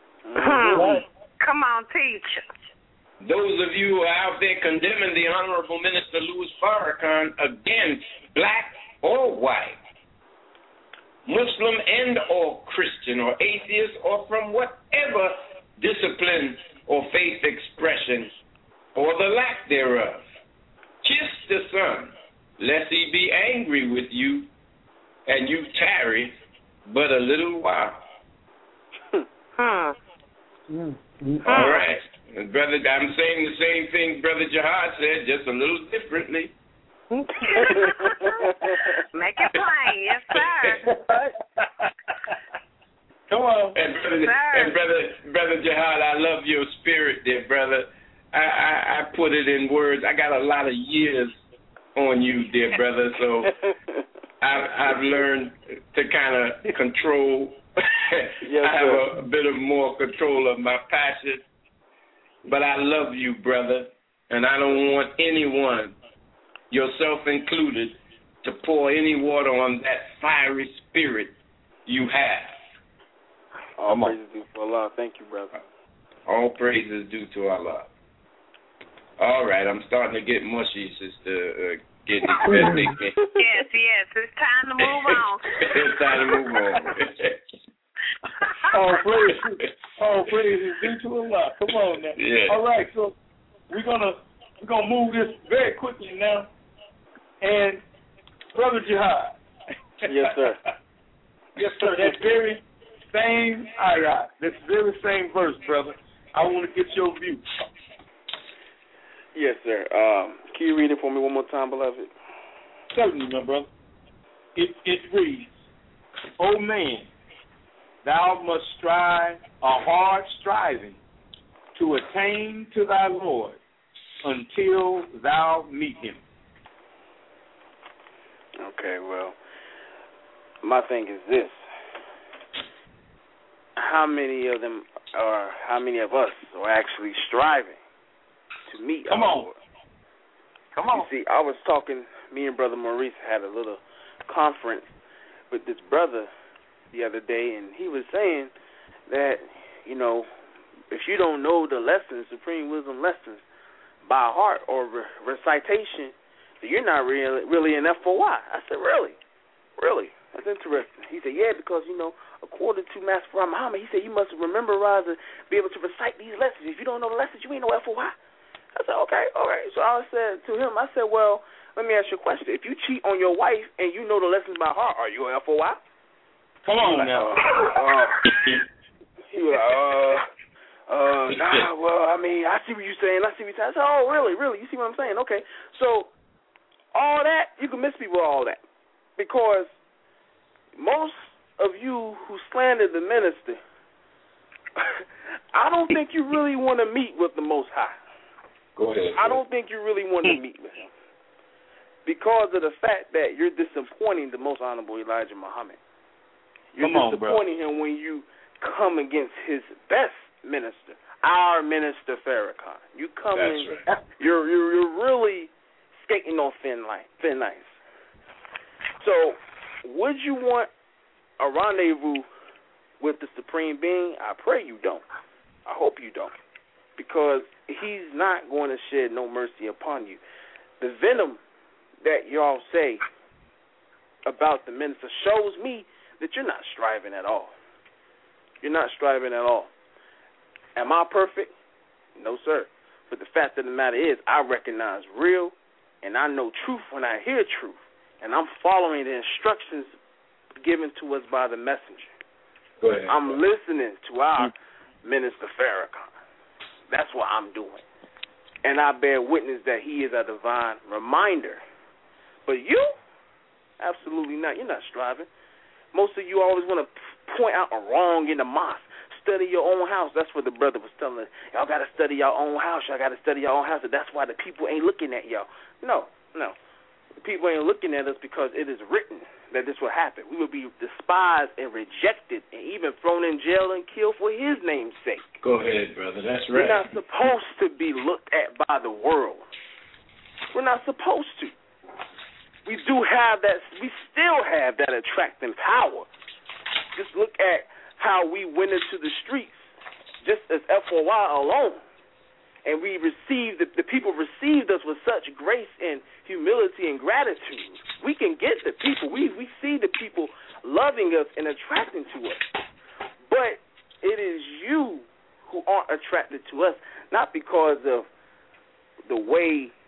Come on, teach. Those of you who are out there condemning the Honorable Minister Louis Farrakhan, again, black or white, Muslim and or Christian or atheist or from whatever discipline or faith expression or the lack thereof, Kiss the Son, lest he be angry with you, and you tarry but a little while. All right. And brother, I'm saying the same thing Brother Jihad said, just a little differently. Make it plain, yes, sir. Come on. And brother Jihad, I love your spirit, dear brother. I put it in words. I got a lot of years on you, dear brother, so I've learned to kind of control. Yes, I have a bit of more control of my passion. But I love you, brother, and I don't want anyone, yourself included, to pour any water on that fiery spirit you have. All praises due to Allah. Thank you, brother. All praises due to Allah. All right, I'm starting to get mushy, Sister Getting Yes, it's time to move on. It's time to move on. All praises due to Allah. Come on now. Yeah. All right, so we're gonna move this very quickly now. And Brother Jihad. Yes, sir. Yes, sir. That very same ayat, that very same verse, brother. I want to get your view. Yes, sir. Can you read it for me one more time, beloved? Certainly, my brother. It reads, O man, thou must strive a hard striving to attain to thy Lord until thou meet him. Okay, well, my thing is this. How many of us are actually striving to meet our Lord? Come on. You see, I was talking, me and Brother Maurice had a little conference with this brother the other day, and he was saying that, you know, if you don't know the lessons, Supreme Wisdom lessons, by heart or recitation, then you're not really an FOI. I said, really? Really? That's interesting. He said, yeah, because, you know, according to Master Farah Muhammad, he said you must memorize and be able to recite these lessons. If you don't know the lessons, you ain't no FOI. I said, okay, all right. So I said to him, I said, well, let me ask you a question. If you cheat on your wife and you know the lessons by heart, are you an FOI? Come on now. He was like, nah, well, I mean, I see what you're saying. I said, oh, really? You see what I'm saying? Okay. So all that, you can miss people with all that. Because most of you who slander the minister, I don't think you really want to meet with the Most High. Go ahead. I don't think you really want to meet with him because of the fact that you're disappointing the Most Honorable Elijah Muhammad. You're disappointing him when you come against his best minister, our minister Farrakhan. You come in, right. You're really skating on thin ice. So, would you want a rendezvous with the Supreme Being? I pray you don't. I hope you don't, because he's not going to shed no mercy upon you. The venom that y'all say about the minister shows me that you're not striving at all. You're not striving at all. Am I perfect? No, sir. But the fact of the matter is, I recognize real, and I know truth when I hear truth, and I'm following the instructions given to us by the messenger. Go ahead. I'm listening to our minister Farrakhan. That's what I'm doing. And I bear witness that he is a divine reminder. But you? Absolutely not. You're not striving. Most of you always want to point out a wrong in the mosque. Study your own house. That's what the brother was telling us. Y'all got to study your own house. Y'all got to study your own house. And that's why the people ain't looking at y'all. No. The people ain't looking at us because it is written that this will happen. We will be despised and rejected and even thrown in jail and killed for his name's sake. Go ahead, brother. That's right. We're not supposed to be looked at by the world. We're not supposed to. We do have that. We still have that attracting power. Just look at how we went into the streets, just as FOI alone, and we received the people received us with such grace and humility and gratitude. We can get the people. We see the people loving us and attracting to us. But it is you who aren't attracted to us, not because of the way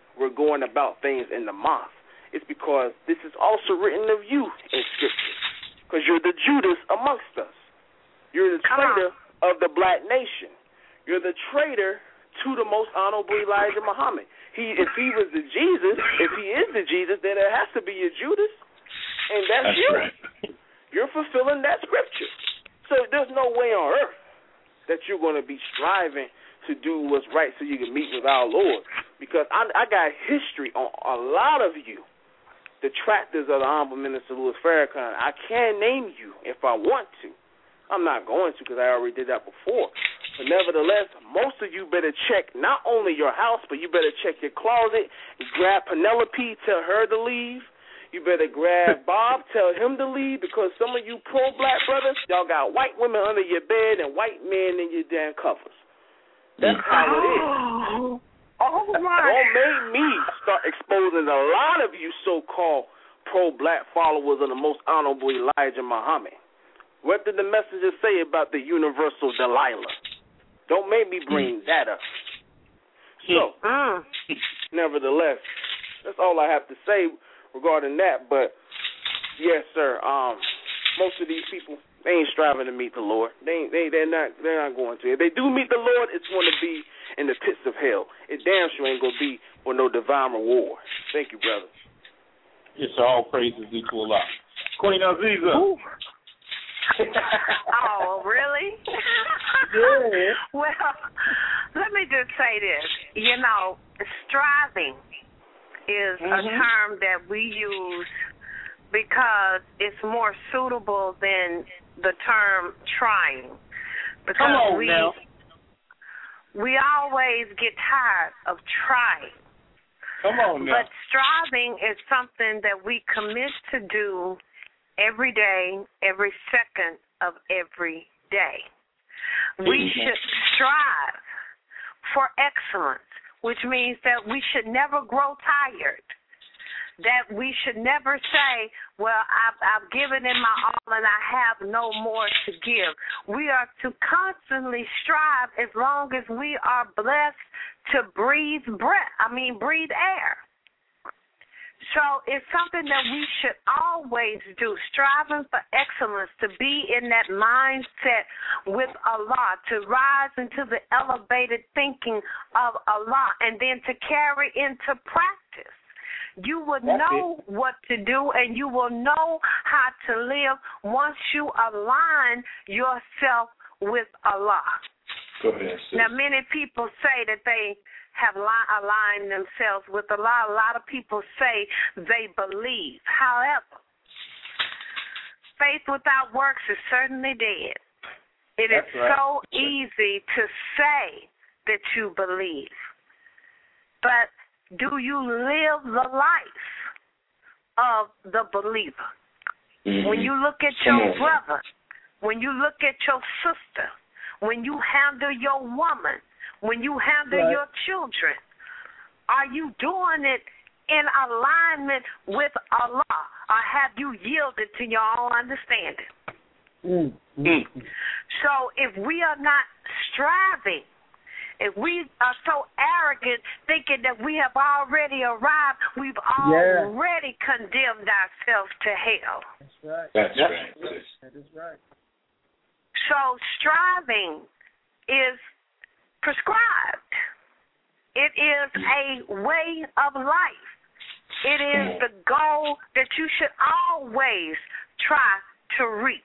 we're going about things in the mosque. It's because this is also written of you in Scripture. Because you're the Judas amongst us. You're the traitor of the black nation. You're the traitor to the most honorable Elijah Muhammad. If he was the Jesus, if he is the Jesus, then it has to be a Judas, and that's you. Right. You're fulfilling that Scripture. So there's no way on earth that you're going to be striving to do what's right so you can meet with our Lord. Because I got history on a lot of you. Detractors of the Honorable Minister Louis Farrakhan. I can name you if I want to. I'm not going to because I already did that before. But nevertheless, most of you better check not only your house, but you better check your closet. Grab Penelope, tell her to leave. You better grab Bob, tell him to leave, because some of you pro-black brothers, y'all got white women under your bed and white men in your damn covers. That's how it is. Oh, my. Don't make me start exposing a lot of you so-called pro-black followers of the most honorable Elijah Muhammad. What did the messenger say about the universal Delilah? Don't make me bring that up. So, nevertheless, that's all I have to say regarding that. But, yes, sir, most of these people, they ain't striving to meet the Lord. They're not going to. If they do meet the Lord, it's going to be in the pits of hell. It damn sure ain't going to be for no divine reward. Thank you, brother. Yes, sir. All praises due to Allah. Queen Aziza. Oh, really? Yeah. Well, let me just say this. You know, striving is a term that we use because it's more suitable than the term trying. Because we always get tired of trying. Come on now. But striving is something that we commit to do every day, every second of every day. We should strive for excellence, which means that we should never grow tired. That we should never say, well, I've given in my all and I have no more to give. We are to constantly strive as long as we are blessed to breathe air. So it's something that we should always do, striving for excellence, to be in that mindset with Allah, to rise into the elevated thinking of Allah, and then to carry into practice. You will know what to do, and you will know how to live once you align yourself with Allah. Go ahead, sis. Now, many people say that they have aligned themselves with Allah. A lot of people say they believe. However, faith without works is certainly dead. It is so easy to say that you believe, but do you live the life of the believer? When you look at your brother, when you look at your sister, when you handle your woman, when you handle your children, are you doing it in alignment with Allah, or have you yielded to your own understanding? So if we are not striving, if we are so arrogant thinking that we have already arrived, we've already condemned ourselves to hell. That's right. That's right. That is right. So striving is prescribed. It is a way of life. It is the goal that you should always try to reach.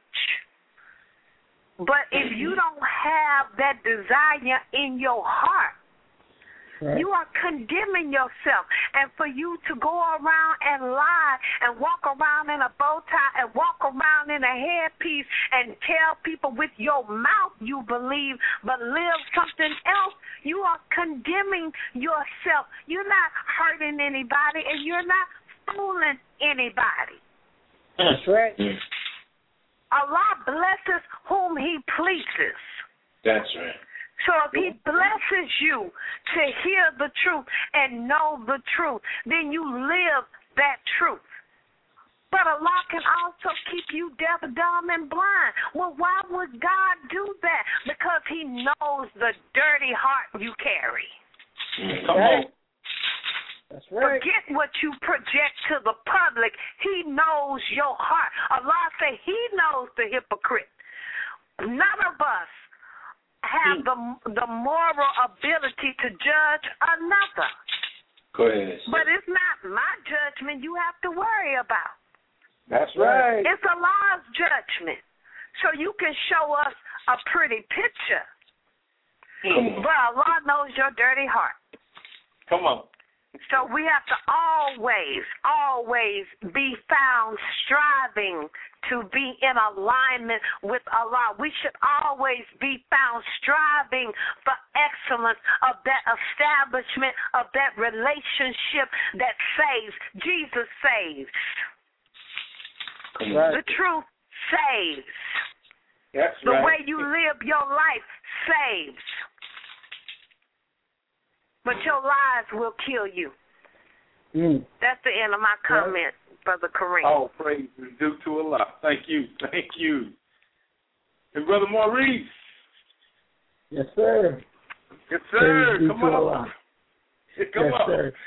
But if you don't have that desire in your heart, you are condemning yourself. And for you to go around and lie and walk around in a bow tie and walk around in a headpiece and tell people with your mouth you believe but live something else, you are condemning yourself. You're not hurting anybody and you're not fooling anybody. That's right. Allah blesses whom He pleases. That's right. So if He blesses you to hear the truth and know the truth, then you live that truth. But Allah can also keep you deaf, dumb, and blind. Well, why would God do that? Because He knows the dirty heart you carry. Come on. That's right. Forget what you project to the public. He knows your heart. Allah said He knows the hypocrite. None of us have the moral ability to judge another. Go ahead. But it's not my judgment you have to worry about. That's right. It's Allah's judgment. So you can show us a pretty picture. But Allah knows your dirty heart. Come on. So we have to always be found striving to be in alignment with Allah. We should always be found striving for excellence of that establishment, of that relationship that saves. Jesus saves. Right. The truth saves. That's The right. way you live your life saves. But your lies will kill you. That's the end of my comment, Brother Kareem. All praise is due to Allah. Thank you. Thank you. And Brother Maurice. Yes, sir. Yes, sir. Praise be Come to on. Allah. Come Yes, on. sir.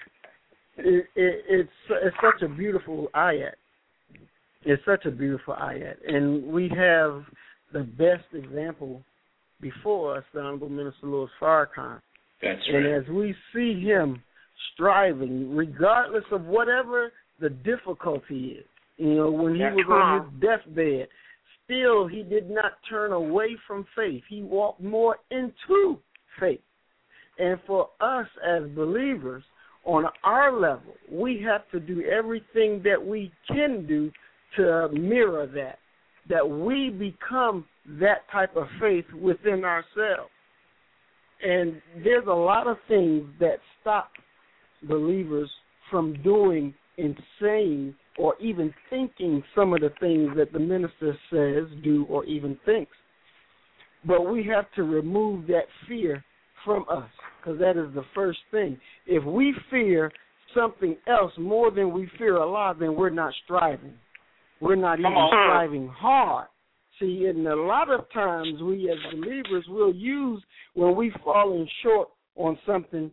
It's such a beautiful ayat. It's such a beautiful ayat. And we have the best example before us, the Honorable Minister Louis Farrakhan. That's And right. as we see him striving, regardless of whatever the difficulty is, when he was on his deathbed, still he did not turn away from faith. He walked more into faith. And for us as believers, on our level, we have to do everything that we can do to mirror that we become that type of faith within ourselves. And there's a lot of things that stop believers from doing and saying or even thinking some of the things that the minister says, do, or even thinks. But we have to remove that fear from us, because that is the first thing. If we fear something else more than we fear Allah, then we're not striving. We're not even striving hard. See, and a lot of times we as believers will use when we've fallen short on something,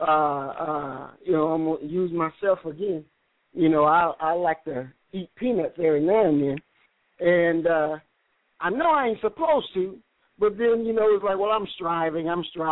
I'm going to use myself again. I like to eat peanuts every now and then. And I know I ain't supposed to, but then, it's like, well, I'm striving.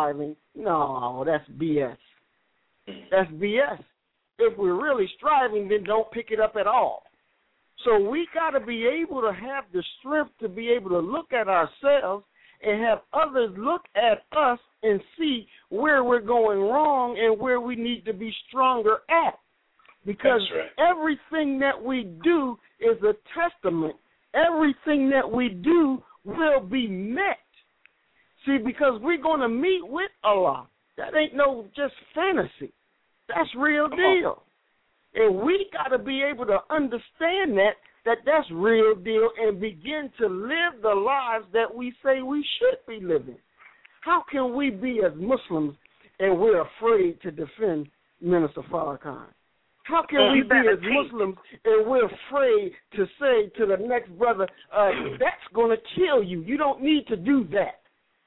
No, that's BS. That's BS. If we're really striving, then don't pick it up at all. So we got to be able to have the strength to be able to look at ourselves and have others look at us and see where we're going wrong and where we need to be stronger at. Because everything that we do is a testament. Everything that we do will be met. See, because we're going to meet with Allah. That ain't no just fantasy. That's real deal. And we got to be able to understand that's real deal and begin to live the lives that we say we should be living. How can we be as Muslims and we're afraid to defend Minister Farrakhan? How can we be as Muslims and we're afraid to say to the next brother, that's going to kill you. You don't need to do that.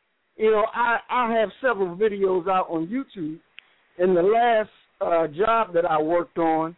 I have several videos out on YouTube. In the last job that I worked on,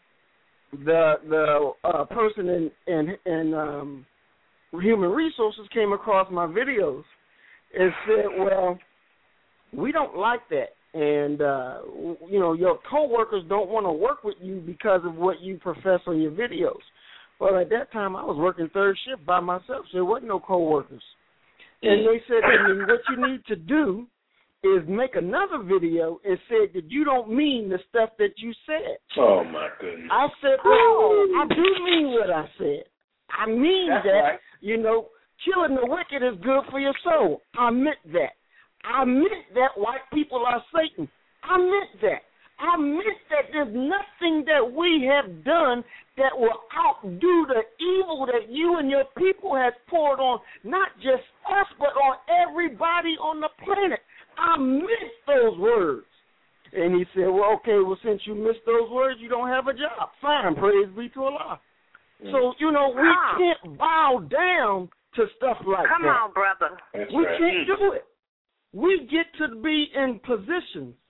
the person in human resources came across my videos and said, well, we don't like that. And, your coworkers don't want to work with you because of what you profess on your videos. Well, at that time, I was working third shift by myself, so there wasn't no coworkers. And they said to me, what you need to do is make another video and said that you don't mean the stuff that you said. Oh, my goodness. I said, I do mean what I said. I mean that, killing the wicked is good for your soul. I meant that. I meant that white people are Satan. I meant that. I meant that there's nothing that we have done that will outdo the evil that you and your people have poured on, not just us, but on everybody on the planet. I meant those words. And he said, well, okay, since you missed those words, you don't have a job. Fine, praise be to Allah. So, we can't bow down to stuff like that. Come on, brother. We can't do it. We get to be in positions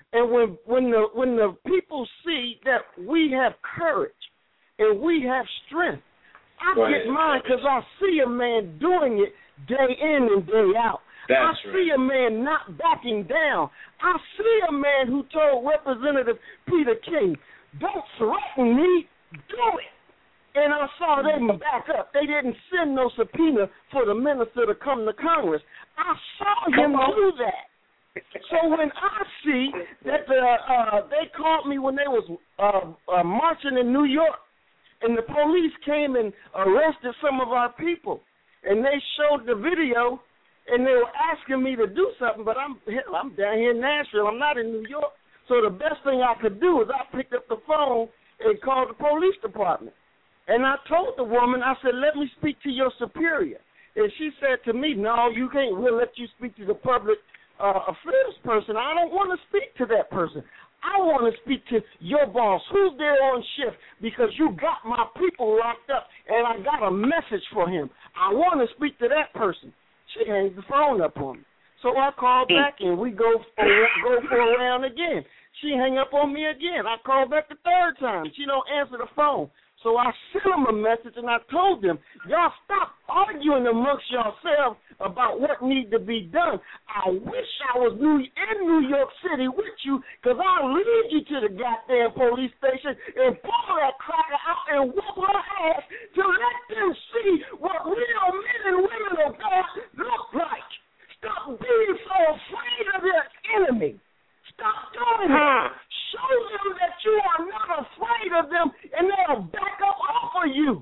And when the people see that we have courage and we have strength, I get mine because I see a man doing it day in and day out. I see a man not backing down. I see a man who told Representative Peter King, don't threaten me, do it. And I saw them back up. They didn't send no subpoena for the minister to come to Congress. I saw him do that. So when I see that they called me when they was marching in New York, and the police came and arrested some of our people, and they showed the video, and they were asking me to do something, but I'm down here in Nashville. I'm not in New York. So the best thing I could do is I picked up the phone and called the police department. And I told the woman, I said, let me speak to your superior. And she said to me, no, you can't. We'll let you speak to the public affairs person. I don't want to speak to that person. I want to speak to your boss, who's there on shift, because you got my people locked up, and I got a message for him. I want to speak to that person. She hangs the phone up on me. So I call back, and we go for a round again. She hang up on me again. I call back the third time. She don't answer the phone. So I sent them a message, and I told them, y'all stop arguing amongst yourselves about what needs to be done. I wish I was in New York City with you, because I'll lead you to the goddamn police station and pull that cracker out and whoop her ass to let them see what real men and women of God look like. Stop being so afraid of their enemy. Stop doing it. Show them that you are not afraid of them, and they'll back up off of you.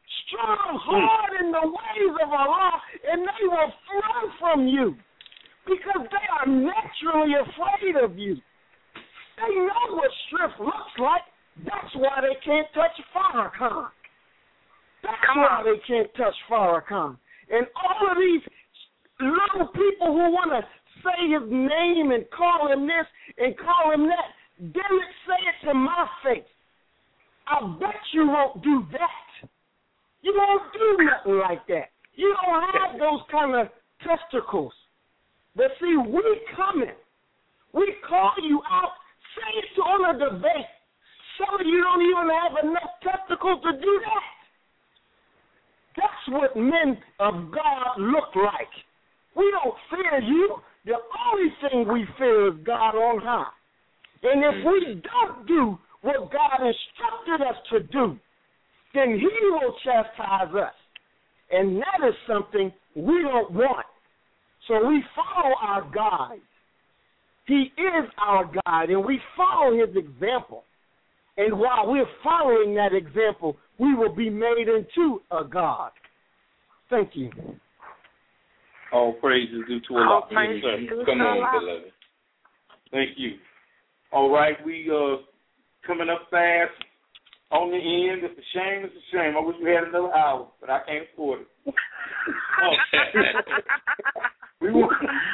Strong hard in the ways of Allah, and they will run from you because they are naturally afraid of you. They know what strength looks like. That's why they can't touch Farrakhan. That's why they can't touch Farrakhan. And all of these little people who want to say his name and call him this and call him that, damn it, say it to my face. I bet you won't do that. You won't do nothing like that. You don't have those kind of testicles. But see, we coming. We call you out. Say it on a debate. Some of you don't even have enough testicles to do that. That's what men of God look like. We don't fear you. The only thing we fear is God on high. And if we don't do what God instructed us to do, then he will chastise us. And that is something we don't want. So we follow our guide. He is our guide, and we follow his example. And while we're following that example, we will be made into a God. Thank you. All praises due to Allah. Come on, beloved. Thank you. All right, we coming up fast on the end. It's a shame. It's a shame. I wish we had another hour, but I can't afford it. We want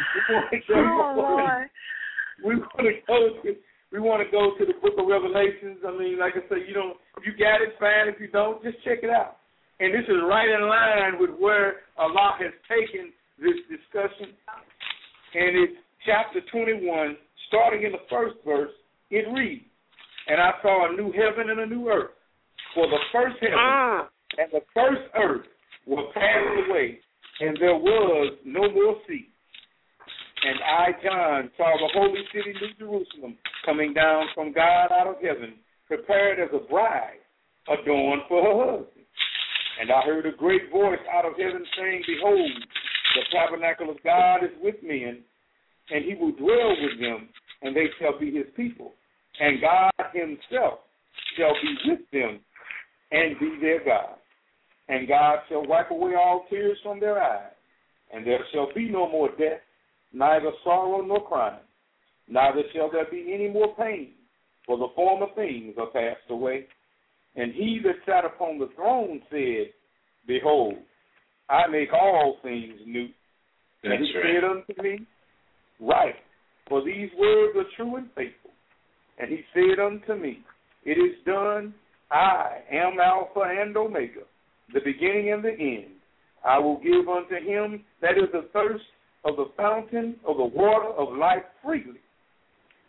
to go to the Book of Revelations. I mean, like I said, if you got it, fine. If you don't, just check it out. And this is right in line with where Allah has taken this discussion, and it's chapter 21, starting in the first verse. It reads, "And I saw a new heaven and a new earth, for the first heaven and the first earth were passed away, and there was no more sea. And I, John, saw the holy city, New Jerusalem, coming down from God out of heaven, prepared as a bride, adorned for her husband. And I heard a great voice out of heaven saying, Behold, the tabernacle of God is with men, and he will dwell with them, and they shall be his people. And God himself shall be with them and be their God. And God shall wipe away all tears from their eyes, and there shall be no more death, neither sorrow nor crying, neither shall there be any more pain, for the former things are passed away. And he that sat upon the throne said, Behold, I make all things new. And he said unto me, Write, for these words are true and faithful. And he said unto me, It is done. I am Alpha and Omega, the beginning and the end. I will give unto him that is the thirst of the fountain of the water of life freely.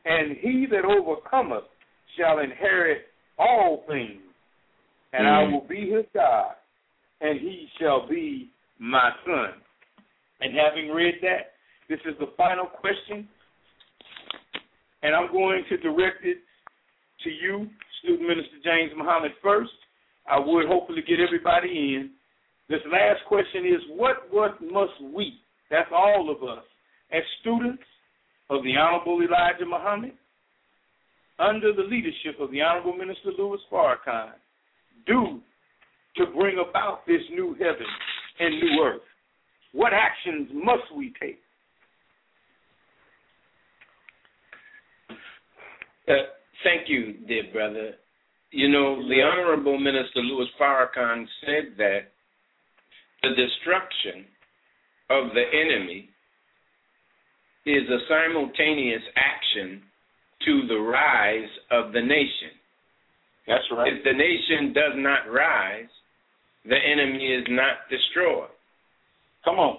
And he that overcometh shall inherit all things, and I will be his God, and he shall be my son. And having read that, this is the final question, and I'm going to direct it to you, Student Minister James Muhammad, first. I would hopefully get everybody in. This last question is, what must we, that's all of us, as students of the Honorable Elijah Muhammad, under the leadership of the Honorable Minister Louis Farrakhan, do to bring about this new heaven and new earth? What actions must we take? Thank you, dear brother. You know, the Honorable Minister Louis Farrakhan said that the destruction of the enemy is a simultaneous action to the rise of the nation. That's right. If the nation does not rise, the enemy is not destroyed. Come on.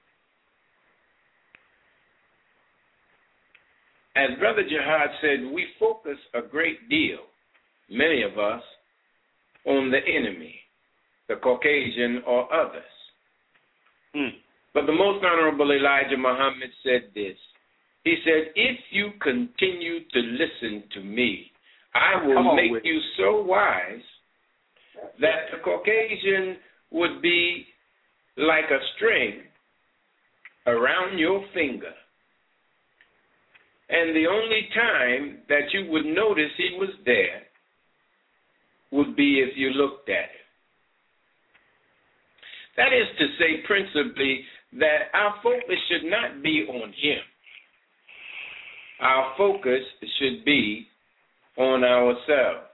As Brother Jihad said, we focus a great deal, many of us, on the enemy, the Caucasian or others. But the Most Honorable Elijah Muhammad said this. He said, if you continue to listen to me, I will make you so wise that the Caucasian would be like a string around your finger. And the only time that you would notice he was there would be if you looked at him. That is to say, principally, that our focus should not be on him. Our focus should be on ourselves.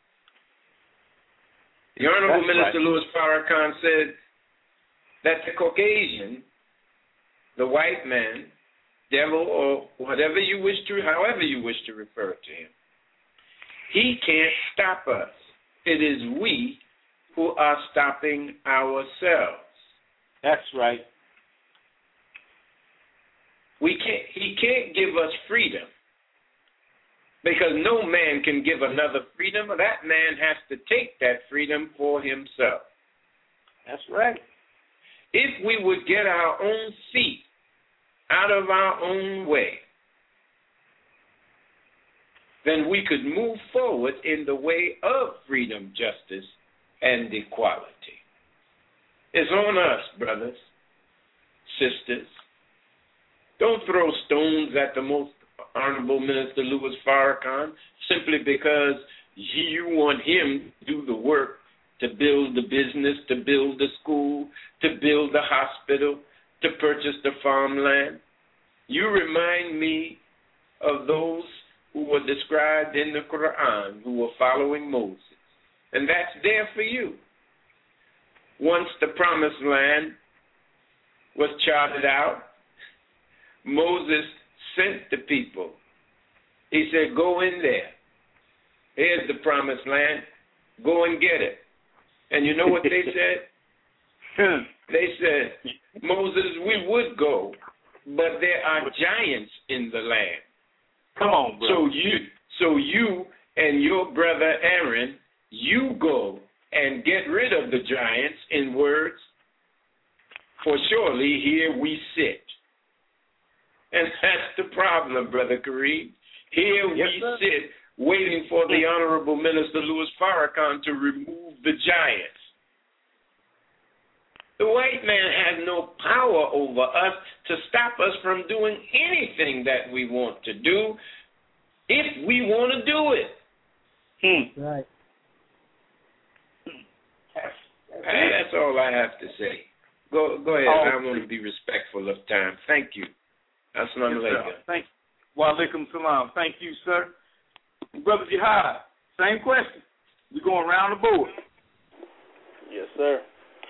The Honorable Minister Louis Farrakhan said that the Caucasian, the white man, devil, or whatever you wish to, however you wish to refer to him, he can't stop us. It is we who are stopping ourselves. That's right. He can't give us freedom, because no man can give another freedom. That man has to take that freedom for himself. That's right. If we would get our own feet out of our own way, then we could move forward in the way of freedom, justice, and equality. It's on us, brothers, sisters. Don't throw stones at the Most Honorable Minister Louis Farrakhan simply because you want him to do the work, to build the business, to build the school, to build the hospital, to purchase the farmland. You remind me of those who were described in the Quran, who were following Moses. And that's there for you. Once the promised land was charted out, Moses sent the people. He said, go in there. Here's the promised land. Go and get it. And you know what they said? They said, Moses, we would go, but there are giants in the land. Come on, bro. So you and your brother Aaron, you go and get rid of the giants, in words, for surely here we sit. And that's the problem, Brother Kareem. Here we sit waiting for the Honorable Minister Louis Farrakhan to remove the giants. The white man has no power over us to stop us from doing anything that we want to do if we want to do it. Right. That's all I have to say. Go ahead. I want to be respectful of time. Thank you. Assalamu alaikum. Thank you. Wa alaikum salam. Thank you, sir. Brother Jihad, same question. We're going around the board. Yes, sir.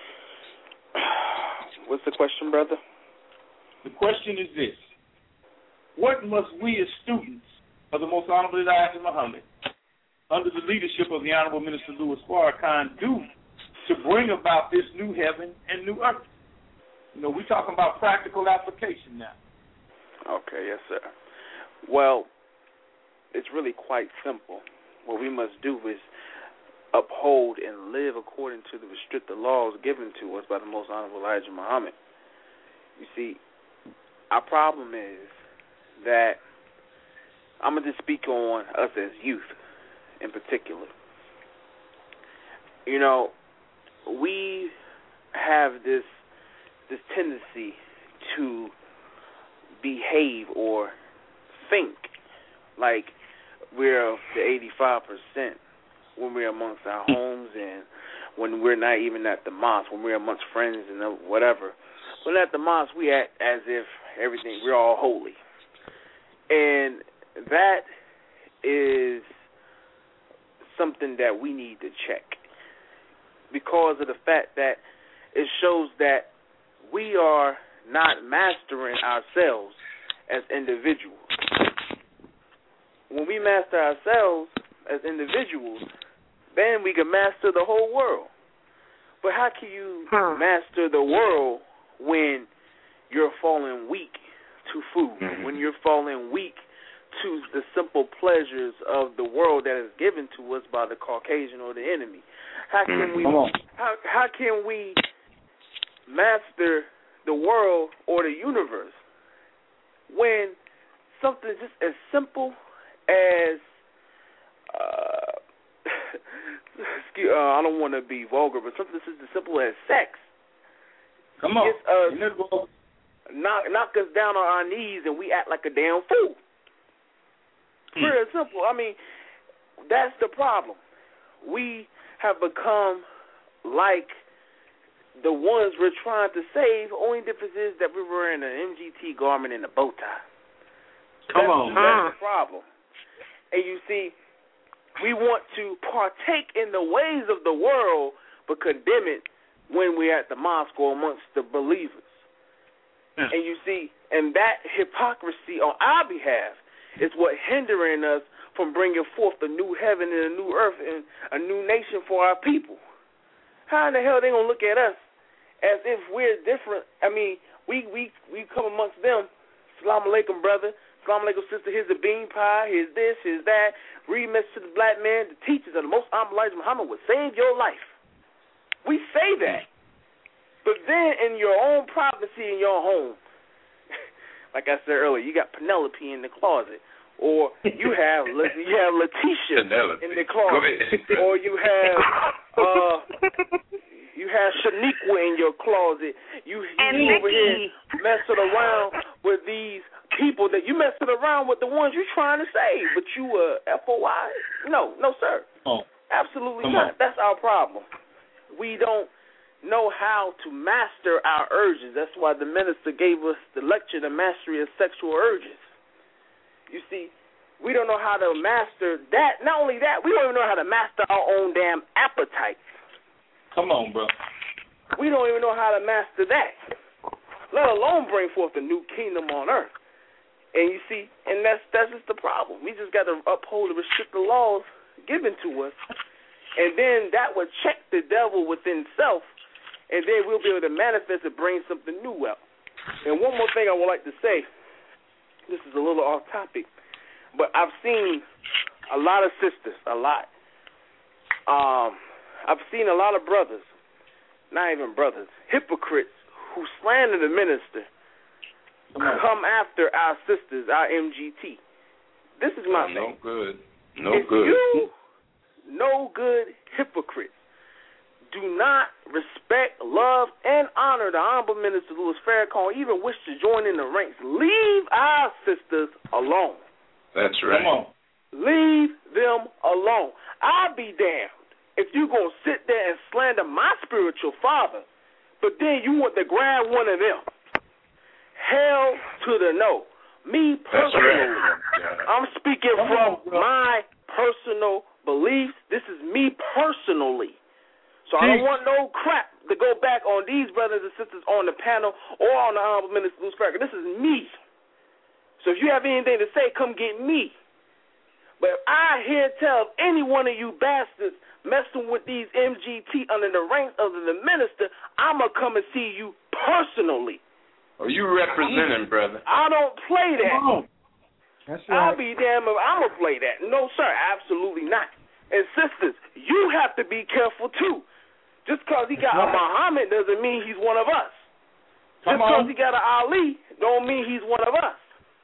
What's the question, brother? The question is this. What must we as students of the Most Honorable Elijah Muhammad, under the leadership of the Honorable Minister Louis Farrakhan, do to bring about this new heaven and new earth? You know, we're talking about practical application now. Okay, yes, sir. Well, it's really quite simple. What we must do is uphold and live according to the restricted laws given to us by the Most Honorable Elijah Muhammad. You see, our problem is that I'm going to just speak on us as youth in particular. You know, we have this tendency to behave or think like we're the 85% when we're amongst our homes and when we're not even at the mosque, when we're amongst friends and whatever. When at the mosque, we act as if we're all holy. And that is something that we need to check because of the fact that it shows that we are not mastering ourselves as individuals. When we master ourselves as individuals, then we can master the whole world. But how can you master the world when you're falling weak to food, when you're falling weak to the simple pleasures of the world that is given to us by the Caucasian or the enemy? How can we master the world or the universe when something just as simple as I don't want to be vulgar, but something just as simple as sex gets us knock us down on our knees and we act like a damn fool. Very simple. I mean, that's the problem. We have become like the ones we're trying to save. Only difference is that we were in an MGT garment and a bow tie. That's the problem. And you see, we want to partake in the ways of the world but condemn it when we're at the mosque or amongst the believers. And you see, and that hypocrisy on our behalf is what hindering us from bringing forth a new heaven and a new earth and a new nation for our people. How in the hell are they going to look at us as if we're different? I mean, we come amongst them. Salaam alaikum, brother. Salaam alaikum, sister. Here's the bean pie. Here's this. Here's that. Read message to the black man. The teachers of the Most Honorable Elijah Muhammad would save your life. We say that. But then in your own privacy in your home, like I said earlier, you got Penelope in the closet, or you have Letitia in the closet, or you have Shaniqua in your closet. You over here messing around with these people that you messing around with the ones you're trying to save, but you FOI? No, sir. Absolutely not. That's our problem. We don't know how to master our urges. That's why the minister gave us the lecture, The Mastery of Sexual Urges. You see, we don't know how to master that. Not only that, we don't even know how to master our own damn appetites. Come on, bro. We don't even know how to master that, let alone bring forth a new kingdom on earth. And you see, and that's just the problem. We just got to uphold the restricted laws given to us, and then that would check the devil within self, and then we'll be able to manifest and bring something new out. And one more thing I would like to say, this is a little off topic, but I've seen a lot of sisters, I've seen a lot of brothers, not even brothers, hypocrites who slander the minister come after our sisters, our MGT. This is my thing. No good. You, no good hypocrites, do not respect, love, and honor the Honorable Minister Louis Farrakhan, even wish to join in the ranks. Leave our sisters alone. That's right. Come on. Leave them alone. I'll be damned if you're going to sit there and slander my spiritual father, but then you want to grab one of them. Hell to the no. Me personally, I'm speaking from my personal beliefs. This is me personally. So I don't want no crap to go back on these brothers and sisters on the panel or on the Honorable Minister Louis Farrakhan. This is me. So if you have anything to say, come get me. But if I hear tell of any one of you bastards messing with these MGT under the ranks of the minister, I'm going to come and see you personally. Are you representing, brother? I don't play that. That's right. I'll be damned if I'm going to play that. No, sir, absolutely not. And sisters, you have to be careful, too. Just because he got a Muhammad doesn't mean he's one of us. Just because he got an Ali don't mean he's one of us.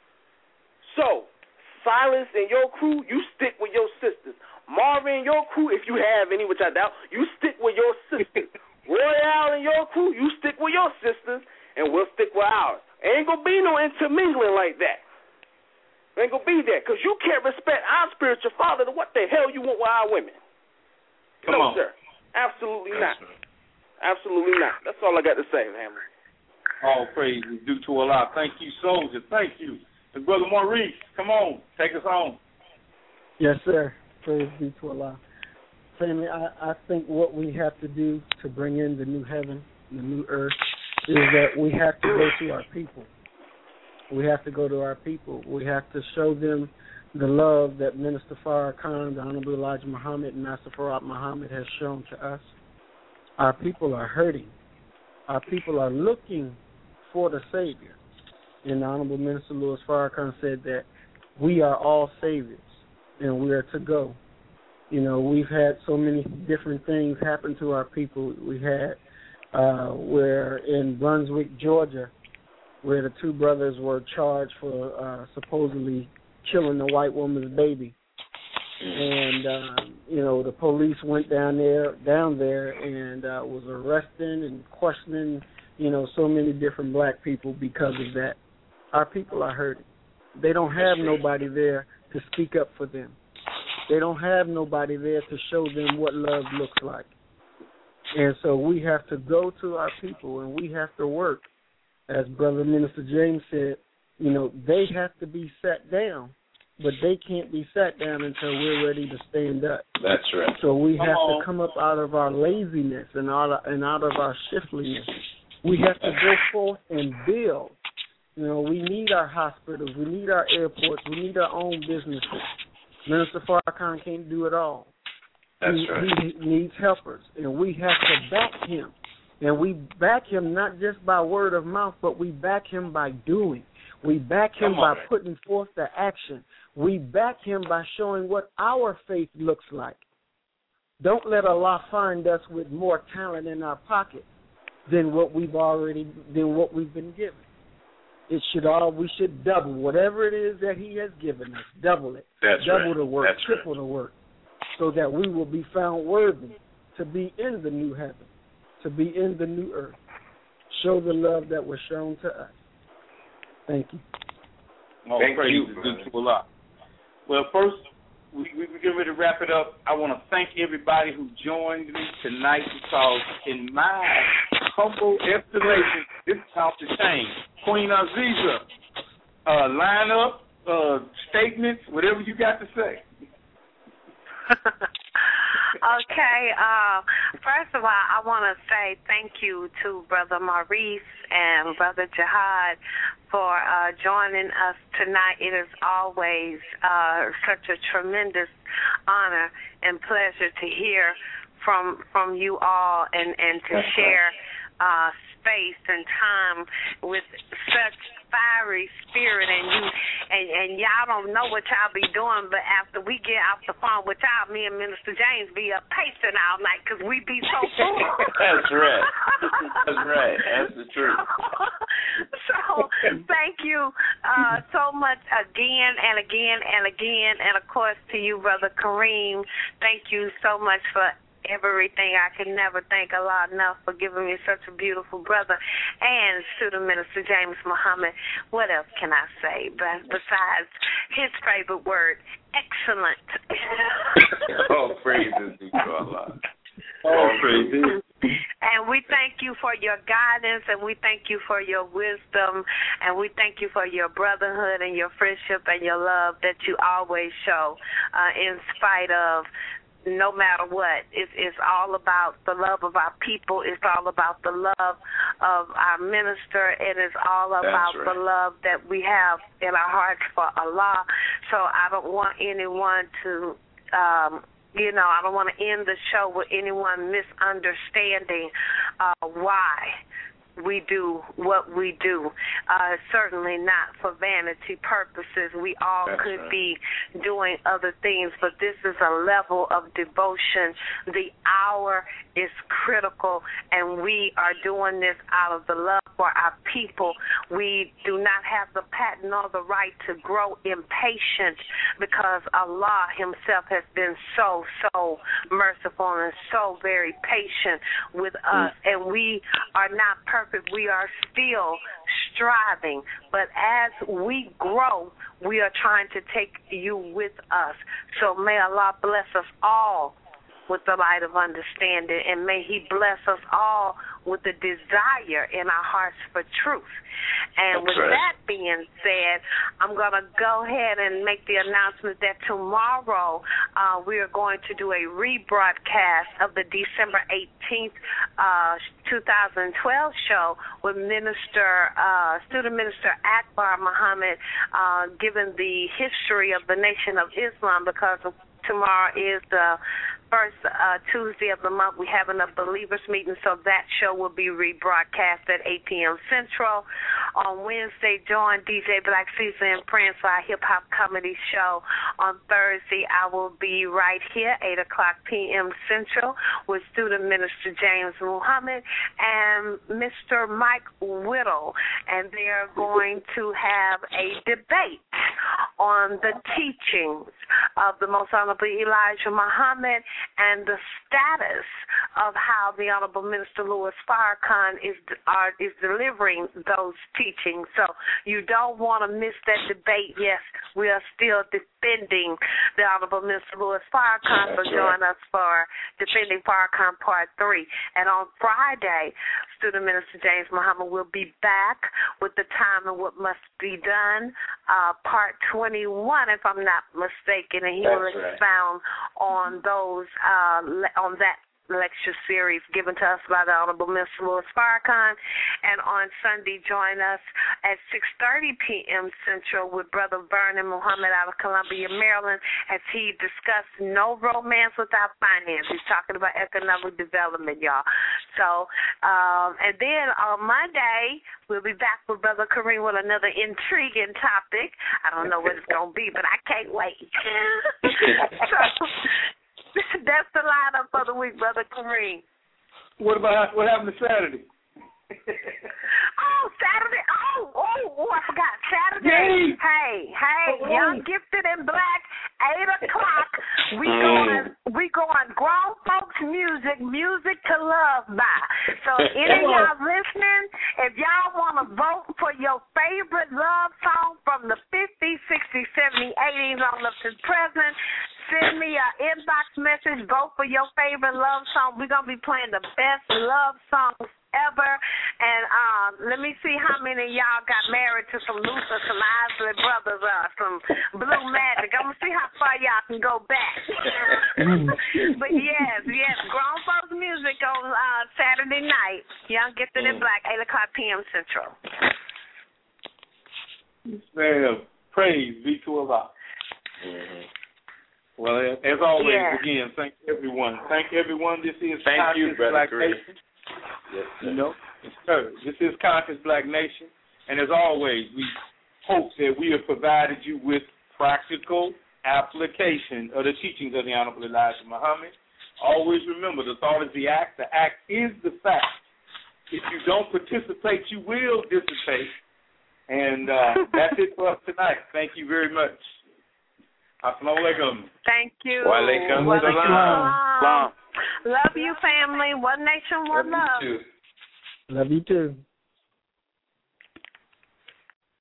So, Silence and your crew, you stick with your sisters. Marvin and your crew, if you have any, which I doubt, you stick with your sisters. Royale and your crew, you stick with your sisters, and we'll stick with ours. Ain't going to be no intermingling like that. Ain't going to be that, because you can't respect our spiritual father. What the hell you want with our women? Come on. Sir. Absolutely not. Absolutely not. That's all I got to say, family. All praise is due to Allah. Thank you, soldier. Thank you. And Brother Maurice, come on. Take us home. Yes, sir. Praise be to Allah. Family, I think what we have to do to bring in the new heaven, the new earth, is that we have to go to our people. We have to go to our people. We have to show them the love that Minister Farrakhan, the Honorable Elijah Muhammad, and Master Farad Muhammad has shown to us. Our people are hurting. Our people are looking for the Savior. And the Honorable Minister Louis Farrakhan said that we are all saviors, and we are to go. You know, we've had so many different things happen to our people. We had where in Brunswick, Georgia, where the two brothers were charged for supposedly killing the white woman's baby. And, you know, the police went down there and was arresting and questioning, you know, so many different black people because of that. Our people are hurting. They don't have nobody there to speak up for them. They don't have nobody there to show them what love looks like. And so we have to go to our people and we have to work. As Brother Minister James said, you know, they have to be sat down, but they can't be sat down until we're ready to stand up. That's right. So we have to come up out of our laziness and out of our shiftiness. We have to go forth and build. You know, we need our hospitals, we need our airports, we need our own businesses. Minister Farrakhan can't do it all. That's right. He needs helpers, and we have to back him. And we back him not just by word of mouth, but we back him by doing. We back him by putting forth the action. We back him by showing what our faith looks like. Don't let Allah find us with more talent in our pocket than what we've been given. We should double whatever it is that he has given us. Double it. Double the work. Triple the work. So that we will be found worthy to be in the new heaven, to be in the new earth. Show the love that was shown to us. Thank you. Thank you. To Allah. Well, first, we get ready to wrap it up. I want to thank everybody who joined me tonight because in my humble estimation, this house is changed. Queen Aziza, line up, statements, whatever you got to say. Okay. First of all, I want to say thank you to Brother Maurice and Brother Jihad for joining us tonight. It is always such a tremendous honor and pleasure to hear from you all and to share space and time with such fiery spirit, and y'all don't know what y'all be doing, but after we get off the phone with y'all, me and Minister James be up pacing all night because we be so full. That's right. That's right. That's the truth. So thank you so much again and again and again, and of course to you, Brother Kareem. Thank you so much for everything. I can never thank Allah enough for giving me such a beautiful brother. And to the Minister James Muhammad, what else can I say besides his favorite word, excellent. All praises to Allah. All praises. And we thank you for your guidance, and we thank you for your wisdom, and we thank you for your brotherhood and your friendship and your love that you always show in spite of no matter what. It's all about the love of our people. It's all about the love of our minister. And it's all about the love that we have in our hearts for Allah. So I don't want anyone to, I don't want to end the show with anyone misunderstanding why we do what we do. Certainly not for vanity purposes. We all could be doing other things, but this is a level of devotion. The hour is critical, and we are doing this out of the love for our people. We do not have the patent or the right to grow impatient because Allah himself has been so merciful and so very patient with us, and we are not perfect. We are still striving, but as we grow, we are trying to take you with us. So may Allah bless us all with the light of understanding, and may he bless us all with the desire in our hearts for truth. And with that being said, I'm going to go ahead and make the announcement that tomorrow we are going to do a rebroadcast of the December 18th, 2012 show with Student Minister Akbar Muhammad, given the history of the Nation of Islam, because tomorrow is the first Tuesday of the month. We're having a believers meeting, so that show will be rebroadcast at 8 p.m. Central. On Wednesday, join DJ Black Caesar and Prince for our hip-hop comedy show. On Thursday, I will be right here, 8 o'clock p.m. Central, with Student Minister James Muhammad and Mr. Mike Whittle, and they are going to have a debate on the teachings of the Most Honorable Elijah Muhammad and the status of how the Honorable Minister Louis Farrakhan is delivering those teachings. So you don't want to miss that debate. Yes, we are still defending the Honorable Minister Louis Farrakhan, so join us for Defending Farrakhan Part 3. And on Friday, Student Minister James Muhammad will be back with The Time and What Must Be Done, Part 21, if I'm not mistaken, and he will expound on those, on that lecture series given to us by the Honorable Mr. Louis Farrakhan. And on Sunday, join us at 6:30 p.m. Central with Brother Vernon Muhammad out of Columbia, Maryland, as he discussed no romance without finance. He's talking about economic development, y'all. So, and then on Monday, we'll be back with Brother Kareem with another intriguing topic. I don't know what it's going to be, but I can't wait. So, that's the lineup for the week, Brother Kareem. What happened to Saturday? Saturday. I forgot. Saturday. Yay. Hey, Young Gifted and Black, 8 o'clock. We going grown folks music to love by. So any of y'all listening, if y'all want to vote for your favorite love song from the 50s, 60s, 70s, 80s on up to present, send me an inbox message, vote for your favorite love song. We're going to be playing the best love songs ever. And let me see how many of y'all got married to some Luther, some Isley Brothers, some Blue Magic. I'm going to see how far y'all can go back. But yes, grown folks music on Saturday night. Young Gifted and Black, 8 o'clock p.m. Central. Man, praise be to Allah. Well, as always, again, thank everyone. This is Conscious Black Nation. Yes, sir. You know, this is Conscious Black Nation. And as always, we hope that we have provided you with practical application of the teachings of the Honorable Elijah Muhammad. Always remember, the thought is the act is the fact. If you don't participate, you will dissipate. And that's it for us tonight. Thank you very much. Assalamu alaikum. Thank you. Wa alaikum salam. Love you, family. One nation, one love. Love you too.